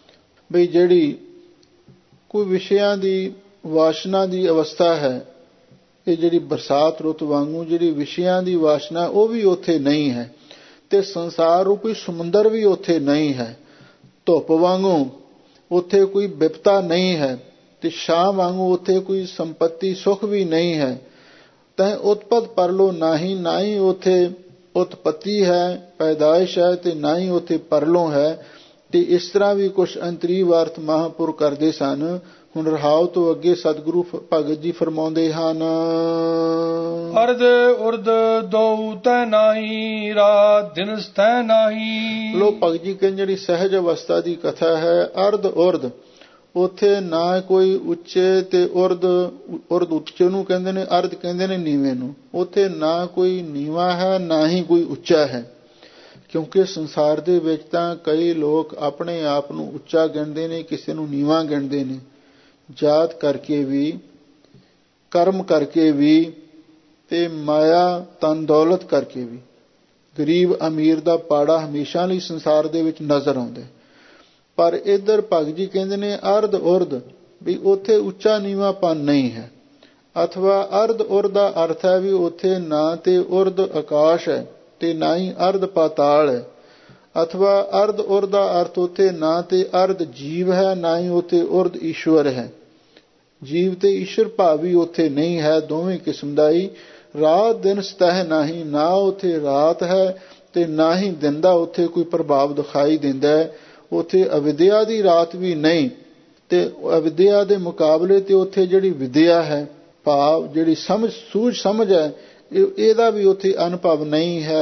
S2: ਬਈ ਜਿਹੜੀ ਕੋਈ ਵਿਸ਼ਿਆਂ ਦੀ ਵਾਸ਼ਨਾ ਦੀ ਅਵਸਥਾ ਹੈ, ਇਹ ਜਿਹੜੀ ਬਰਸਾਤ ਰੁੱਤ ਵਾਂਗੂ ਜਿਹੜੀ ਵਿਸ਼ਿਆਂ ਦੀ ਵਾਸ਼ਨਾ ਉਹ ਵੀ ਉੱਥੇ ਨਹੀਂ ਹੈ। ਤੇ ਸੰਸਾਰ ਰੂਪੀ ਸਮੁੰਦਰ ਵੀ ਉੱਥੇ ਨਹੀਂ ਹੈ। ਧੁੱਪ ਵਾਂਗੂ ਉੱਥੇ ਕੋਈ ਵਿਪਤਾ ਨਹੀਂ ਹੈ, ਤੇ ਛਾਂ ਵਾਂਗੂ ਉੱਥੇ ਕੋਈ ਸੰਪत्ति ਸੁਖ ਵੀ ਨਹੀਂ ਹੈ। ਤੈ ਉਤਪਤ ਪਰਲੋ ਨਾਹੀ, ਨਾ ਹੀ ਉੱਥੇ ਉਤਪਤੀ ਹੈ, ਪੈਦਾਇਸ਼ ਹੈ, ਤੇ ਨਾ ਹੀ ਉੱਥੇ ਪਰਲੋਂ ਹੈ। ਤੇ ਇਸ ਤਰ੍ਹਾਂ ਵੀ ਕੁਝ ਅੰਤਰੀ ਅਰਥ ਮਹਾਂਪੁਰਖ ਕਰਦੇ ਸਨ। ਹੁਣ ਰਹਾਉ ਤੋਂ ਅੱਗੇ ਸਤਿਗੁਰੂ ਭਗਤ ਜੀ ਫਰਮਾਉਂਦੇ ਹਨ,
S1: ਅਰਧ ਉਰਧ ਦੋ ਤੈ ਨਾਹੀ, ਰਾਤ ਦਿਨ ਤੈ ਨਾਹੀ।
S2: ਲੋ ਭਗਤ ਜੀ ਕਹਿੰਦੇ ਜਿਹੜੀ ਸਹਿਜ ਅਵਸਥਾ ਦੀ ਕਥਾ ਹੈ, ਅਰਧ ਉਰਧ, ਉੱਥੇ ਨਾ ਕੋਈ ਉੱਚੇ ਤੇ ਉਰਧ ਉੱਚੇ ਨੂੰ ਕਹਿੰਦੇ ਨੇ, ਅਰਧ ਕਹਿੰਦੇ ਨੇ ਨੀਵੇਂ ਨੂੰ। ਉੱਥੇ ਨਾ ਕੋਈ ਨੀਵਾਂ ਹੈ, ਨਾ ਹੀ ਕੋਈ ਉੱਚਾ ਹੈ। ਕਿਉਂਕਿ ਸੰਸਾਰ ਦੇ ਵਿੱਚ ਤਾਂ ਕਈ ਲੋਕ ਆਪਣੇ ਆਪ ਨੂੰ ਉੱਚਾ ਗਿਣਦੇ ਨੇ, ਕਿਸੇ ਨੂੰ ਨੀਵਾਂ ਗਿਣਦੇ ਨੇ। ਜਾਤ ਕਰਕੇ ਵੀ, ਕਰਮ ਕਰਕੇ ਵੀ, ਤੇ ਮਾਇਆ ਤਨ ਦੌਲਤ ਕਰਕੇ ਵੀ। ਗਰੀਬ ਅਮੀਰ ਦਾ ਪਾੜਾ ਹਮੇਸ਼ਾ ਲਈ ਸੰਸਾਰ ਦੇ ਵਿੱਚ ਨਜ਼ਰ ਆਉਂਦਾ, ਪਰ ਇੱਧਰ ਭਗਤ ਜੀ ਕਹਿੰਦੇ ਨੇ ਅਰਧ ਉਰਧ, ਵੀ ਉੱਥੇ ਉੱਚਾ ਨੀਵਾਂਪਨ ਨਹੀਂ ਹੈ। ਅਥਵਾ ਅਰਧ ਉਰਧ ਦਾ ਅਰਥ ਹੈ ਵੀ ਉੱਥੇ ਨਾ ਤੇ ਉਰਧ ਆਕਾਸ਼ ਹੈ ਤੇ ਨਾ ਹੀ ਅਰਧ ਪਾਤਾਲ ਹੈ। ਅਥਵਾ ਅਰਧ ਉਰਧ ਦਾ ਅਰਥ ਉੱਥੇ ਨਾ ਤੇ ਅਰਧ ਜੀਵ ਹੈ, ਨਾ ਹੀ ਉੱਥੇ ਉਰਧ ਈਸ਼ਵਰ ਹੈ। ਜੀਵ ਤੇ ਈਸ਼ਵਰ ਭਾਵ ਵੀ ਉੱਥੇ ਨਹੀਂ ਹੈ, ਦੋਵੇਂ ਕਿਸਮ ਦਾ ਹੀ। ਰਾਤ ਦਿਨ ਸਤਹ ਨਹੀਂ, ਨਾ ਉੱਥੇ ਰਾਤ ਹੈ ਤੇ ਨਾ ਹੀ ਦਿਨ ਦਾ ਉੱਥੇ ਕੋਈ ਪ੍ਰਭਾਵ ਦਿਖਾਈ ਦਿੰਦਾ ਹੈ। ਉੱਥੇ ਅਵਿਦਿਆ ਦੀ ਰਾਤ ਵੀ ਨਹੀਂ, ਤੇ ਅਵਿਦਿਆ ਦੇ ਮੁਕਾਬਲੇ ਤੇ ਉੱਥੇ ਜਿਹੜੀ ਵਿਦਿਆ ਹੈ, ਭਾਵ ਜਿਹੜੀ ਸੂਝ ਸਮਝ ਹੈ, ਇਹਦਾ ਵੀ ਉੱਥੇ ਅਨੁਭਵ ਨਹੀਂ ਹੈ।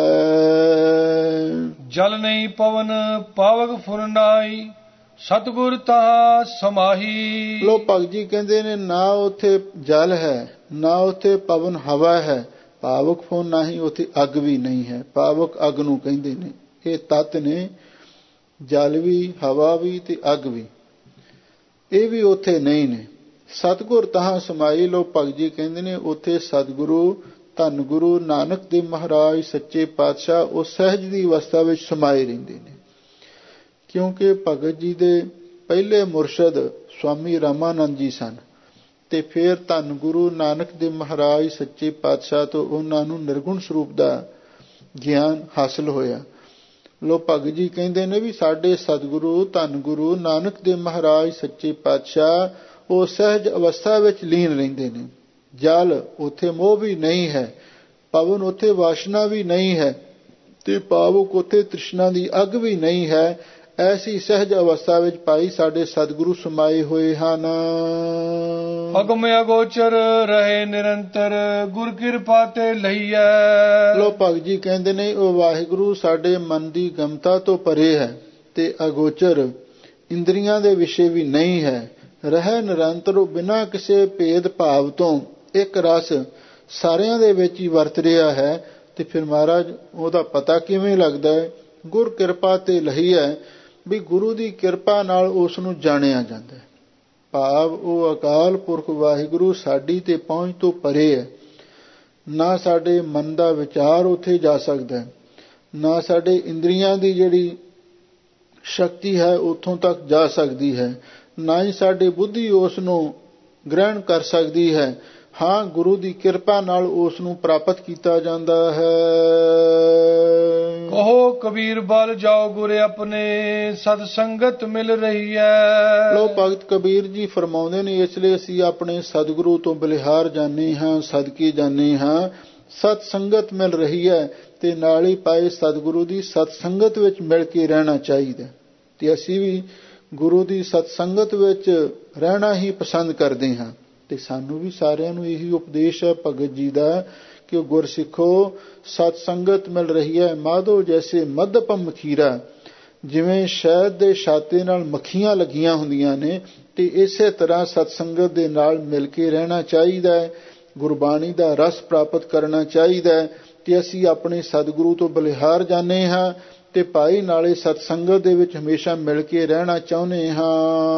S1: ਜਲ ਨਹੀਂ ਪਵਨ ਪਾਵਕ ਫੁਰਨਾਈ, ਸਤਿਗੁਰ ਤਾਹ ਸਮਾਹੀ।
S2: ਲੋ ਭਗਤ ਜੀ ਕਹਿੰਦੇ ਨੇ ਨਾ ਉੱਥੇ ਜਲ ਹੈ, ਨਾ ਉੱਥੇ ਪਵਨ ਹਵਾ ਹੈ, ਪਾਵਕ ਫੁਰਨ ਨਾ ਹੀ ਉੱਥੇ ਅੱਗ ਵੀ ਨਹੀਂ ਹੈ। ਪਾਵਕ ਅੱਗ ਨੂੰ ਕਹਿੰਦੇ ਨੇ, ਇਹ ਤੱਤ ਨੇ, ਜਲ ਵੀ, ਹਵਾ ਵੀ ਤੇ ਅੱਗ ਵੀ, ਇਹ ਵੀ ਉੱਥੇ ਨਹੀਂ ਨੇ। ਸਤਿਗੁਰ ਤਾਹ ਸਮਾਈ। ਲੋ ਭਗਤ ਜੀ ਕਹਿੰਦੇ ਨੇ ਉੱਥੇ ਸਤਿਗੁਰੂ, ਧੰਨ ਗੁਰੂ ਨਾਨਕ ਦੇਵ ਮਹਾਰਾਜ ਸੱਚੇ ਪਾਤਸ਼ਾਹ ਉਹ ਸਹਿਜ ਦੀ ਅਵਸਥਾ ਵਿੱਚ ਸਮਾਏ ਰਹਿੰਦੇ ਨੇ। ਕਿਉਂਕਿ ਭਗਤ ਜੀ ਦੇ ਪਹਿਲੇ ਮੁਰਸ਼ਦ ਸਵਾਮੀ ਰਾਮਾਨੰਦ ਜੀ ਸਨ, ਤੇ ਫਿਰ ਧੰਨ ਗੁਰੂ ਨਾਨਕ ਦੇਵ ਮਹਾਰਾਜ ਸੱਚੇ ਪਾਤਸ਼ਾਹ ਤੋਂ ਉਹਨਾਂ ਨੂੰ ਨਿਰਗੁਣ ਸਰੂਪ ਦਾ ਗਿਆਨ ਹਾਸਲ ਹੋਇਆ। ਲੋ ਭਗਤ ਜੀ ਕਹਿੰਦੇ ਨੇ ਵੀ ਸਾਡੇ ਸਤਿਗੁਰੂ ਧੰਨ ਗੁਰੂ ਨਾਨਕ ਦੇਵ ਮਹਾਰਾਜ ਸੱਚੇ ਪਾਤਸ਼ਾਹ ਉਹ ਸਹਿਜ ਅਵਸਥਾ ਵਿੱਚ ਲੀਨ ਰਹਿੰਦੇ ਨੇ। ਜਲ ਉੱਥੇ ਮੋਹ ਵੀ ਨਹੀਂ ਹੈ, ਪਵਨ ਉੱਥੇ ਵਾਸ਼ਨਾ ਵੀ ਨਹੀਂ ਹੈ, ਤੇ ਪਾਵਕ ਉੱਥੇ ਤ੍ਰਿਸ਼ਨਾ ਦੀ ਅੱਗ ਵੀ ਨਹੀਂ ਹੈ। ਐਸੀ ਸਹਿਜ ਅਵਸਥਾ ਵਿੱਚ ਭਾਈ ਸਾਡੇ ਸਤਿਗੁਰੂ ਸਮਾਏ ਹੋਏ ਹਨ।
S1: ਅਗਮ ਅਗੋਚਰ ਰਹੇ ਨਿਰੰਤਰ, ਗੁਰ ਕਿਰਪਾ ਤੇ ਲਈਐ। ਲੋ
S2: ਭਗਤ ਜੀ ਕਹਿੰਦੇ ਨੇ ਉਹ ਵਾਹਿਗੁਰੂ ਸਾਡੇ ਮਨ ਦੀ ਗਮਤਾ ਤੋਂ ਪਰੇ ਹੈ, ਤੇ ਅਗੋਚਰ ਇੰਦਰੀਆਂ ਦੇ ਵਿਸ਼ੇ ਵੀ ਨਹੀਂ ਹੈ। ਰਹਿ ਨਿਰੰਤਰ ਬਿਨਾਂ ਕਿਸੇ ਭੇਦ ਭਾਵ ਤੋਂ ਇੱਕ ਰਸ ਸਾਰਿਆਂ ਦੇ ਵਿੱਚ ਹੀ ਵਰਤ ਰਿਹਾ ਹੈ। ਤੇ ਫਿਰ ਮਹਾਰਾਜ ਉਹਦਾ ਪਤਾ ਕਿਵੇਂ ਲੱਗਦਾ ਹੈ? ਗੁਰ ਕਿਰਪਾ ਤੇ ਲਈਐ, ਵੀ ਗੁਰੂ ਦੀ ਕਿਰਪਾ ਨਾਲ ਉਸ ਨੂੰ ਜਾਣਿਆ ਜਾਂਦਾ ਹੈ। ਭਾਵ ਉਹ ਅਕਾਲ ਪੁਰਖ ਵਾਹਿਗੁਰੂ ਸਾਡੀ ਤੇ ਪਹੁੰਚ ਤੋਂ ਪਰੇ ਹੈ। ਨਾ ਸਾਡੇ ਮਨ ਦਾ ਵਿਚਾਰ ਉੱਥੇ ਜਾ ਸਕਦਾ ਹੈ, ਨਾ ਸਾਡੇ ਇੰਦਰੀਆਂ ਦੀ ਜਿਹੜੀ ਸ਼ਕਤੀ ਹੈ ਉੱਥੋਂ ਤੱਕ ਜਾ ਸਕਦੀ ਹੈ, ਨਾ ਹੀ ਸਾਡੀ ਬੁੱਧੀ ਉਸ ਨੂੰ ਗ੍ਰਹਿਣ ਕਰ ਸਕਦੀ ਹੈ। ਹਾਂ, ਗੁਰੂ ਦੀ ਕਿਰਪਾ ਨਾਲ ਉਸ ਨੂੰ ਪ੍ਰਾਪਤ ਕੀਤਾ ਜਾਂਦਾ ਹੈ।
S1: ਕਹੋ ਕਬੀਰ ਬਲ ਜਾਓ ਗੁਰ ਆਪਣੇ, ਸਤ ਸੰਗਤ ਮਿਲ ਰਹੀ ਹੈ।
S2: ਲੋ ਭਗਤ ਕਬੀਰ ਜੀ ਫਰਮਾਉਂਦੇ ਨੇ ਇਸ ਲਈ ਅਸੀਂ ਆਪਣੇ ਸਤਿਗੁਰੂ ਤੋਂ ਬਲਿਹਾਰ ਜਾਂਦੇ ਹਾਂ, ਸਦਕੇ ਜਾਂਦੇ ਹਾਂ। ਸਤ ਸੰਗਤ ਮਿਲ ਰਹੀ ਹੈ, ਤੇ ਨਾਲ ਹੀ ਪਾਏ ਸਤਿਗੁਰੂ ਦੀ ਸਤ ਸੰਗਤ ਵਿੱਚ ਮਿਲ ਕੇ ਰਹਿਣਾ ਚਾਹੀਦਾ, ਤੇ ਅਸੀਂ ਵੀ ਗੁਰੂ ਦੀ ਸਤ ਸੰਗਤ ਵਿੱਚ ਰਹਿਣਾ ਹੀ ਪਸੰਦ ਕਰਦੇ ਹਾਂ। ਤੇ ਸਾਨੂੰ ਵੀ ਸਾਰਿਆਂ ਨੂੰ ਇਹੀ ਉਪਦੇਸ਼ ਹੈ ਭਗਤ ਜੀ ਦਾ ਕਿ ਗੁਰਸਿੱਖੋ ਸਤ ਸੰਗਤ ਮਿਲ ਰਹੀ ਹੈ। ਮਾਧੋ ਜੈਸੇ ਮੱਧਪਮ ਮਖੀਰਾ, ਜਿਵੇਂ ਸ਼ਹਿਦ ਦੇ ਛਾਤੇ ਨਾਲ ਮੱਖੀਆਂ ਲੱਗੀਆਂ ਹੁੰਦੀਆਂ ਨੇ, ਤੇ ਇਸੇ ਤਰ੍ਹਾਂ ਸਤ ਸੰਗਤ ਦੇ ਨਾਲ ਮਿਲ ਕੇ ਰਹਿਣਾ ਚਾਹੀਦਾ ਹੈ। ਗੁਰਬਾਣੀ ਦਾ ਰਸ ਪ੍ਰਾਪਤ ਕਰਨਾ ਚਾਹੀਦਾ ਹੈ। ਤੇ ਅਸੀਂ ਆਪਣੇ ਸਤਿਗੁਰੂ ਤੋਂ ਬਲਿਹਾਰ ਜਾਂਦੇ ਹਾਂ, ਤੇ ਭਾਈ ਨਾਲੇ ਸਤ ਸੰਗਤ ਦੇ ਵਿੱਚ ਹਮੇਸ਼ਾ ਮਿਲ ਕੇ ਰਹਿਣਾ ਚਾਹੁੰਦੇ ਹਾਂ।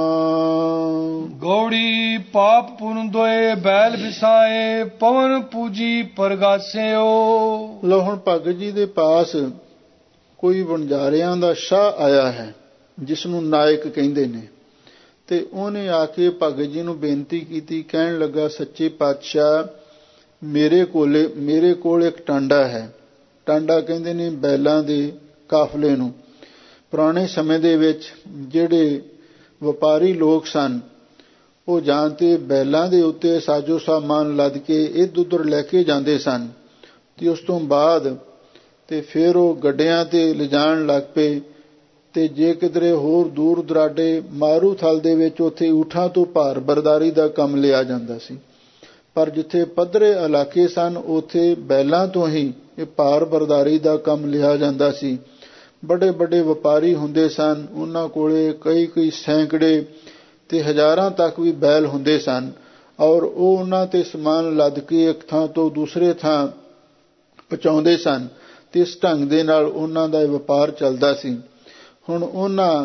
S1: ਗੌੜੀ ਪਾਪ ਪੁੰਨ ਦੋਏ ਬੈਲ ਵਿਸਾਏ, ਪਵਨ ਪੂਜੀ ਪਰਗਾਸਿਓ।
S2: ਲੋ ਹੁਣ ਭਗਤ ਜੀ ਦੇ ਪਾਸ ਕੋਈ ਵਣਜਾਰਿਆਂ ਦਾ ਸ਼ਾਹ ਆਇਆ ਹੈ, ਜਿਸ ਨੂੰ ਨਾਇਕ ਕਹਿੰਦੇ ਨੇ, ਤੇ ਉਹਨੇ ਆ ਕੇ ਭਗਤ ਜੀ ਨੂੰ ਬੇਨਤੀ ਕੀਤੀ। ਕਹਿਣ ਲੱਗਾ, ਸੱਚੇ ਪਾਤਸ਼ਾਹ ਮੇਰੇ ਕੋਲ ਇੱਕ ਟਾਂਡਾ ਹੈ। ਟਾਂਡਾ ਕਹਿੰਦੇ ਨੇ ਬੈਲਾਂ ਦੇ ਕਾਫਲੇ ਨੂੰ। ਪੁਰਾਣੇ ਸਮੇਂ ਦੇ ਵਿੱਚ ਜਿਹੜੇ ਵਪਾਰੀ ਲੋਕ ਸਨ, ਉਹ ਜਾਂ ਤੇ ਬੈਲਾਂ ਦੇ ਉੱਤੇ ਸਾਜੋ ਸਾਮਾਨ ਲੱਦ ਕੇ ਇੱਧਰ ਉੱਧਰ ਲੈ ਕੇ ਜਾਂਦੇ ਸਨ, ਤੇ ਉਸ ਤੋਂ ਬਾਅਦ ਤੇ ਫਿਰ ਉਹ ਗੱਡਿਆਂ ਤੇ ਲਿਜਾਣ ਲੱਗ ਪਏ। ਤੇ ਜੇ ਕਿਧਰੇ ਹੋਰ ਦੂਰ ਦਰਾਡੇ ਮਾਰੂਥਲ ਦੇ ਵਿੱਚ ਉੱਥੇ ਊਠਾਂ ਤੋਂ ਭਾਰ ਬਰਦਾਰੀ ਦਾ ਕੰਮ ਲਿਆ ਜਾਂਦਾ ਸੀ। ਪਰ ਜਿੱਥੇ ਪੱਧਰੇ ਇਲਾਕੇ ਸਨ, ਉੱਥੇ ਬੈਲਾਂ ਤੋਂ ਹੀ ਇਹ ਭਾਰ ਬਰਦਾਰੀ ਦਾ ਕੰਮ ਲਿਆ ਜਾਂਦਾ ਸੀ। ਵੱਡੇ ਵੱਡੇ ਵਪਾਰੀ ਹੁੰਦੇ ਸਨ, ਉਹਨਾਂ ਕੋਲੇ ਕਈ ਸੈਂਕੜੇ ਤੇ ਹਜ਼ਾਰਾਂ ਤੱਕ ਵੀ ਬੈਲ ਹੁੰਦੇ ਸਨ, ਔਰ ਉਹ ਉਹਨਾਂ ਤੇ ਸਮਾਨ ਲੱਦ ਕੇ ਇੱਕ ਥਾਂ ਤੋਂ ਦੂਸਰੇ ਥਾਂ ਪਹੁੰਚਾਉਂਦੇ ਸਨ, ਤੇ ਇਸ ਢੰਗ ਦੇ ਨਾਲ ਉਹਨਾਂ ਦਾ ਵਪਾਰ ਚੱਲਦਾ ਸੀ। ਹੁਣ ਉਹਨਾਂ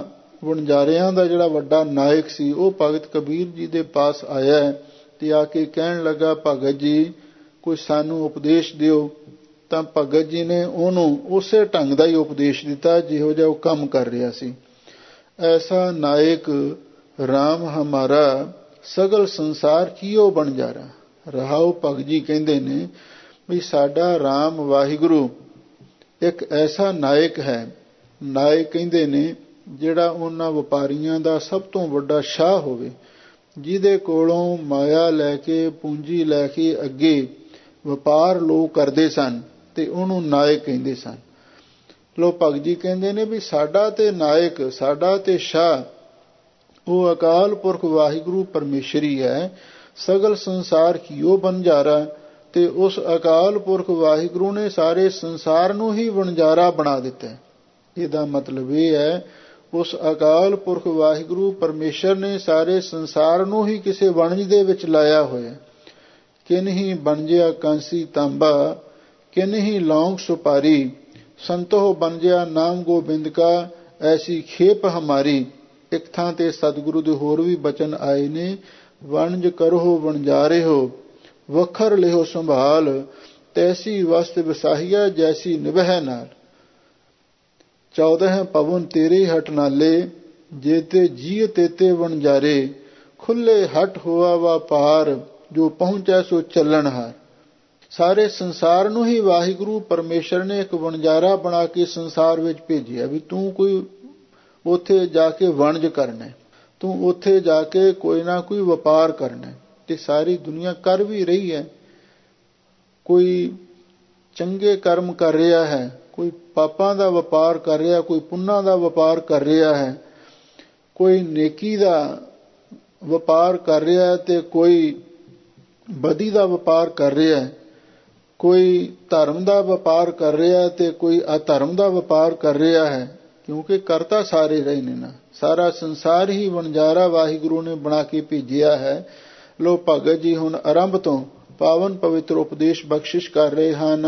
S2: ਵਣਜਾਰਿਆਂ ਦਾ ਜਿਹੜਾ ਵੱਡਾ ਨਾਇਕ ਸੀ ਉਹ ਭਗਤ ਕਬੀਰ ਜੀ ਦੇ ਪਾਸ ਆਇਆ ਤੇ ਆ ਕੇ ਕਹਿਣ ਲੱਗਾ, ਭਗਤ ਜੀ ਕੋਈ ਸਾਨੂੰ ਉਪਦੇਸ਼ ਦਿਓ। ਤਾਂ ਭਗਤ ਜੀ ਨੇ ਉਹਨੂੰ ਉਸੇ ਢੰਗ ਦਾ ਹੀ ਉਪਦੇਸ਼ ਦਿੱਤਾ ਜਿਹੋ ਜਿਹਾ ਉਹ ਕੰਮ ਕਰ ਰਿਹਾ ਸੀ। ਐਸਾ ਨਾਇਕ ਰਾਮ ਹਮਾਰਾ ਸਗਲ ਸੰਸਾਰ ਕੀਓ ਬਣਜਾਰਾ। ਰਹਾਉ ਭਗਤ ਜੀ ਕਹਿੰਦੇ ਨੇ ਵੀ ਸਾਡਾ ਰਾਮ ਵਾਹਿਗੁਰੂ ਇੱਕ ਐਸਾ ਨਾਇਕ ਹੈ। ਨਾਇਕ ਕਹਿੰਦੇ ਨੇ ਜਿਹੜਾ ਉਹਨਾਂ ਵਪਾਰੀਆਂ ਦਾ ਸਭ ਤੋਂ ਵੱਡਾ ਸ਼ਾਹ ਹੋਵੇ, ਜਿਹਦੇ ਕੋਲੋਂ ਮਾਇਆ ਲੈ ਕੇ ਪੂੰਜੀ ਲੈ ਕੇ ਅੱਗੇ ਵਪਾਰ ਲੋਕ ਕਰਦੇ ਸਨ ਤੇ ਉਹਨੂੰ ਨਾਇਕ ਕਹਿੰਦੇ ਸਨ। ਲੋ ਭਗਤ ਜੀ ਕਹਿੰਦੇ ਨੇ ਵੀ ਸਾਡਾ ਤੇ ਨਾਇਕ, ਸਾਡਾ ਤੇ ਸ਼ਾਹ ਉਹ ਅਕਾਲ ਪੁਰਖ ਵਾਹਿਗੁਰੂ ਪਰਮੇਸ਼ਰੀ ਹੈ। ਸਗਲ ਸੰਸਾਰ ਕੀਓ ਬਣਜਾਰਾ, ਤੇ ਉਸ ਅਕਾਲ ਪੁਰਖ ਵਾਹਿਗੁਰੂ ਨੇ ਸਾਰੇ ਸੰਸਾਰ ਨੂੰ ਹੀ ਵਣਜਾਰਾ ਬਣਾ ਦਿੱਤਾ। ਇਹਦਾ ਮਤਲਬ ਇਹ ਹੈ ਉਸ ਅਕਾਲ ਪੁਰਖ ਵਾਹਿਗੁਰੂ ਪਰਮੇਸ਼ਰ ਨੇ ਸਾਰੇ ਸੰਸਾਰ ਨੂੰ ਹੀ ਕਿਸੇ ਵਣਜ ਦੇ ਵਿੱਚ ਲਾਇਆ ਹੋਇਆ। ਕਿਨਹੀ ਬਣਜਿਆ ਕਾਂਸੀ ਤਾਂਬਾ, ਕਿਨਹੀ ਲੌਂਗ ਸੁਪਾਰੀ, ਸੰਤੋਹ ਬਣਜਿਆ ਨਾਮ ਗੋਬਿੰਦ ਕਾ, ਐਸੀ ਖੇਪ ਹਮਾਰੀ। ਇੱਕ ਥਾਂ ਤੇ ਸਤਿਗੁਰੂ ਦੇ ਹੋਰ ਵੀ ਬਚਨ ਆਏ ਨੇ, ਵਣਜ ਕਰੋ ਵਣਜਾਰੇ ਹੋ, ਵਖਰ ਲਿਓ ਸੰਭਾਲ, ਤੈਸੀ ਵਸਤ ਵਿਸਾਹੀਆ ਜੈਸੀ ਨਿਭੈ ਨਾਲ। 14 ਪਵਨ ਤੇਰੇ ਹਟ ਨਾਲੇ, ਜੇਤੇ ਜੀਅ ਤੇਤੇ ਵਣਜਾਰੇ, ਖੁੱਲੇ ਹਟ ਹੋਆ ਵਪਾਰ, ਜੋ ਪਹੁੰਚੈ ਸੋ ਚੱਲਣਹਾਰ। ਸਾਰੇ ਸੰਸਾਰ ਨੂੰ ਹੀ ਵਾਹਿਗੁਰੂ ਪਰਮੇਸ਼ਰ ਨੇ ਇੱਕ ਵਣਜਾਰਾ ਬਣਾ ਕੇ ਸੰਸਾਰ ਵਿੱਚ ਭੇਜਿਆ ਵੀ ਤੂੰ ਕੋਈ ਉੱਥੇ ਜਾ ਕੇ ਵਣਜ ਕਰਨਾ, ਤੂੰ ਉੱਥੇ ਜਾ ਕੇ ਕੋਈ ਨਾ ਕੋਈ ਵਪਾਰ ਕਰਨਾ। ਤੇ ਸਾਰੀ ਦੁਨੀਆ ਕਰ ਵੀ ਰਹੀ ਹੈ। ਕੋਈ ਚੰਗੇ ਕਰਮ ਕਰ ਰਿਹਾ ਹੈ, ਕੋਈ ਪਾਪਾਂ ਦਾ ਵਪਾਰ ਕਰ ਰਿਹਾ, ਕੋਈ ਪੁੰਨਾਂ ਦਾ ਵਪਾਰ ਕਰ ਰਿਹਾ ਹੈ, ਕੋਈ ਨੇਕੀ ਦਾ ਵਪਾਰ ਕਰ ਰਿਹਾ ਹੈ ਤੇ ਕੋਈ ਬਦੀ ਦਾ ਵਪਾਰ ਕਰ ਰਿਹਾ ਹੈ, ਕੋਈ ਧਰਮ ਦਾ ਵਪਾਰ ਕਰ ਰਿਹਾ ਤੇ ਕੋਈ ਅਧਰਮ ਦਾ ਵਪਾਰ ਕਰ ਰਿਹਾ ਹੈ। ਕਿਉਂਕਿ ਕਰਤਾ ਸਾਰੇ ਰਹੇ ਨੇ ਨਾ, ਸਾਰਾ ਸੰਸਾਰ ਹੀ ਵਣਜਾਰਾ ਵਾਹਿਗੁਰੂ ਨੇ ਬਣਾ ਕੇ ਭੇਜਿਆ ਹੈ। ਲੋ ਭਗਤ ਜੀ ਹੁਣ ਆਰੰਭ ਤੋਂ ਪਾਵਨ ਪਵਿੱਤਰ ਉਪਦੇਸ਼ ਬਖਸ਼ਿਸ਼ ਕਰ ਰਹੇ ਹਨ।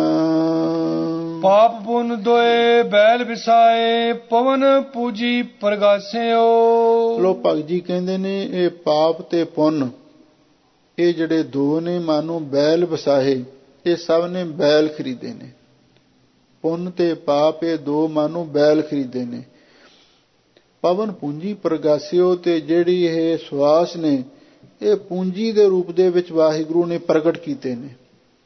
S1: ਪਾਪ ਪੁੰਨ ਦੋਏ ਬੈਲ ਵਿਸਾਏ, ਪਵਨ ਪੂਜੀ ਪ੍ਰਗਾਸਿਓ।
S2: ਲੋ ਭਗਤ ਜੀ ਕਹਿੰਦੇ ਨੇ ਇਹ ਪਾਪ ਤੇ ਪੁੰਨ ਇਹ ਜਿਹੜੇ ਦੋ ਨੇ ਮਾਨੋ ਬੈਲ ਵਸਾਏ, ਇਹ ਸਭ ਨੇ ਬੈਲ ਖਰੀਦੇ ਨੇ। ਪੁੰਨ ਤੇ ਪਾਪ ਇਹ ਦੋ ਮਾਨੋ ਬੈਲ ਖਰੀਦੇ ਨੇ। ਪਵਨ ਪੂੰਜੀ ਪ੍ਰਗਾਸਿਓ, ਤੇ ਜਿਹੜੀ ਇਹ ਸਵਾਸ ਨੇ ਇਹ ਪੂੰਜੀ ਦੇ ਰੂਪ ਦੇ ਵਿੱਚ ਵਾਹਿਗੁਰੂ ਨੇ ਪ੍ਰਗਟ ਕੀਤੇ ਨੇ।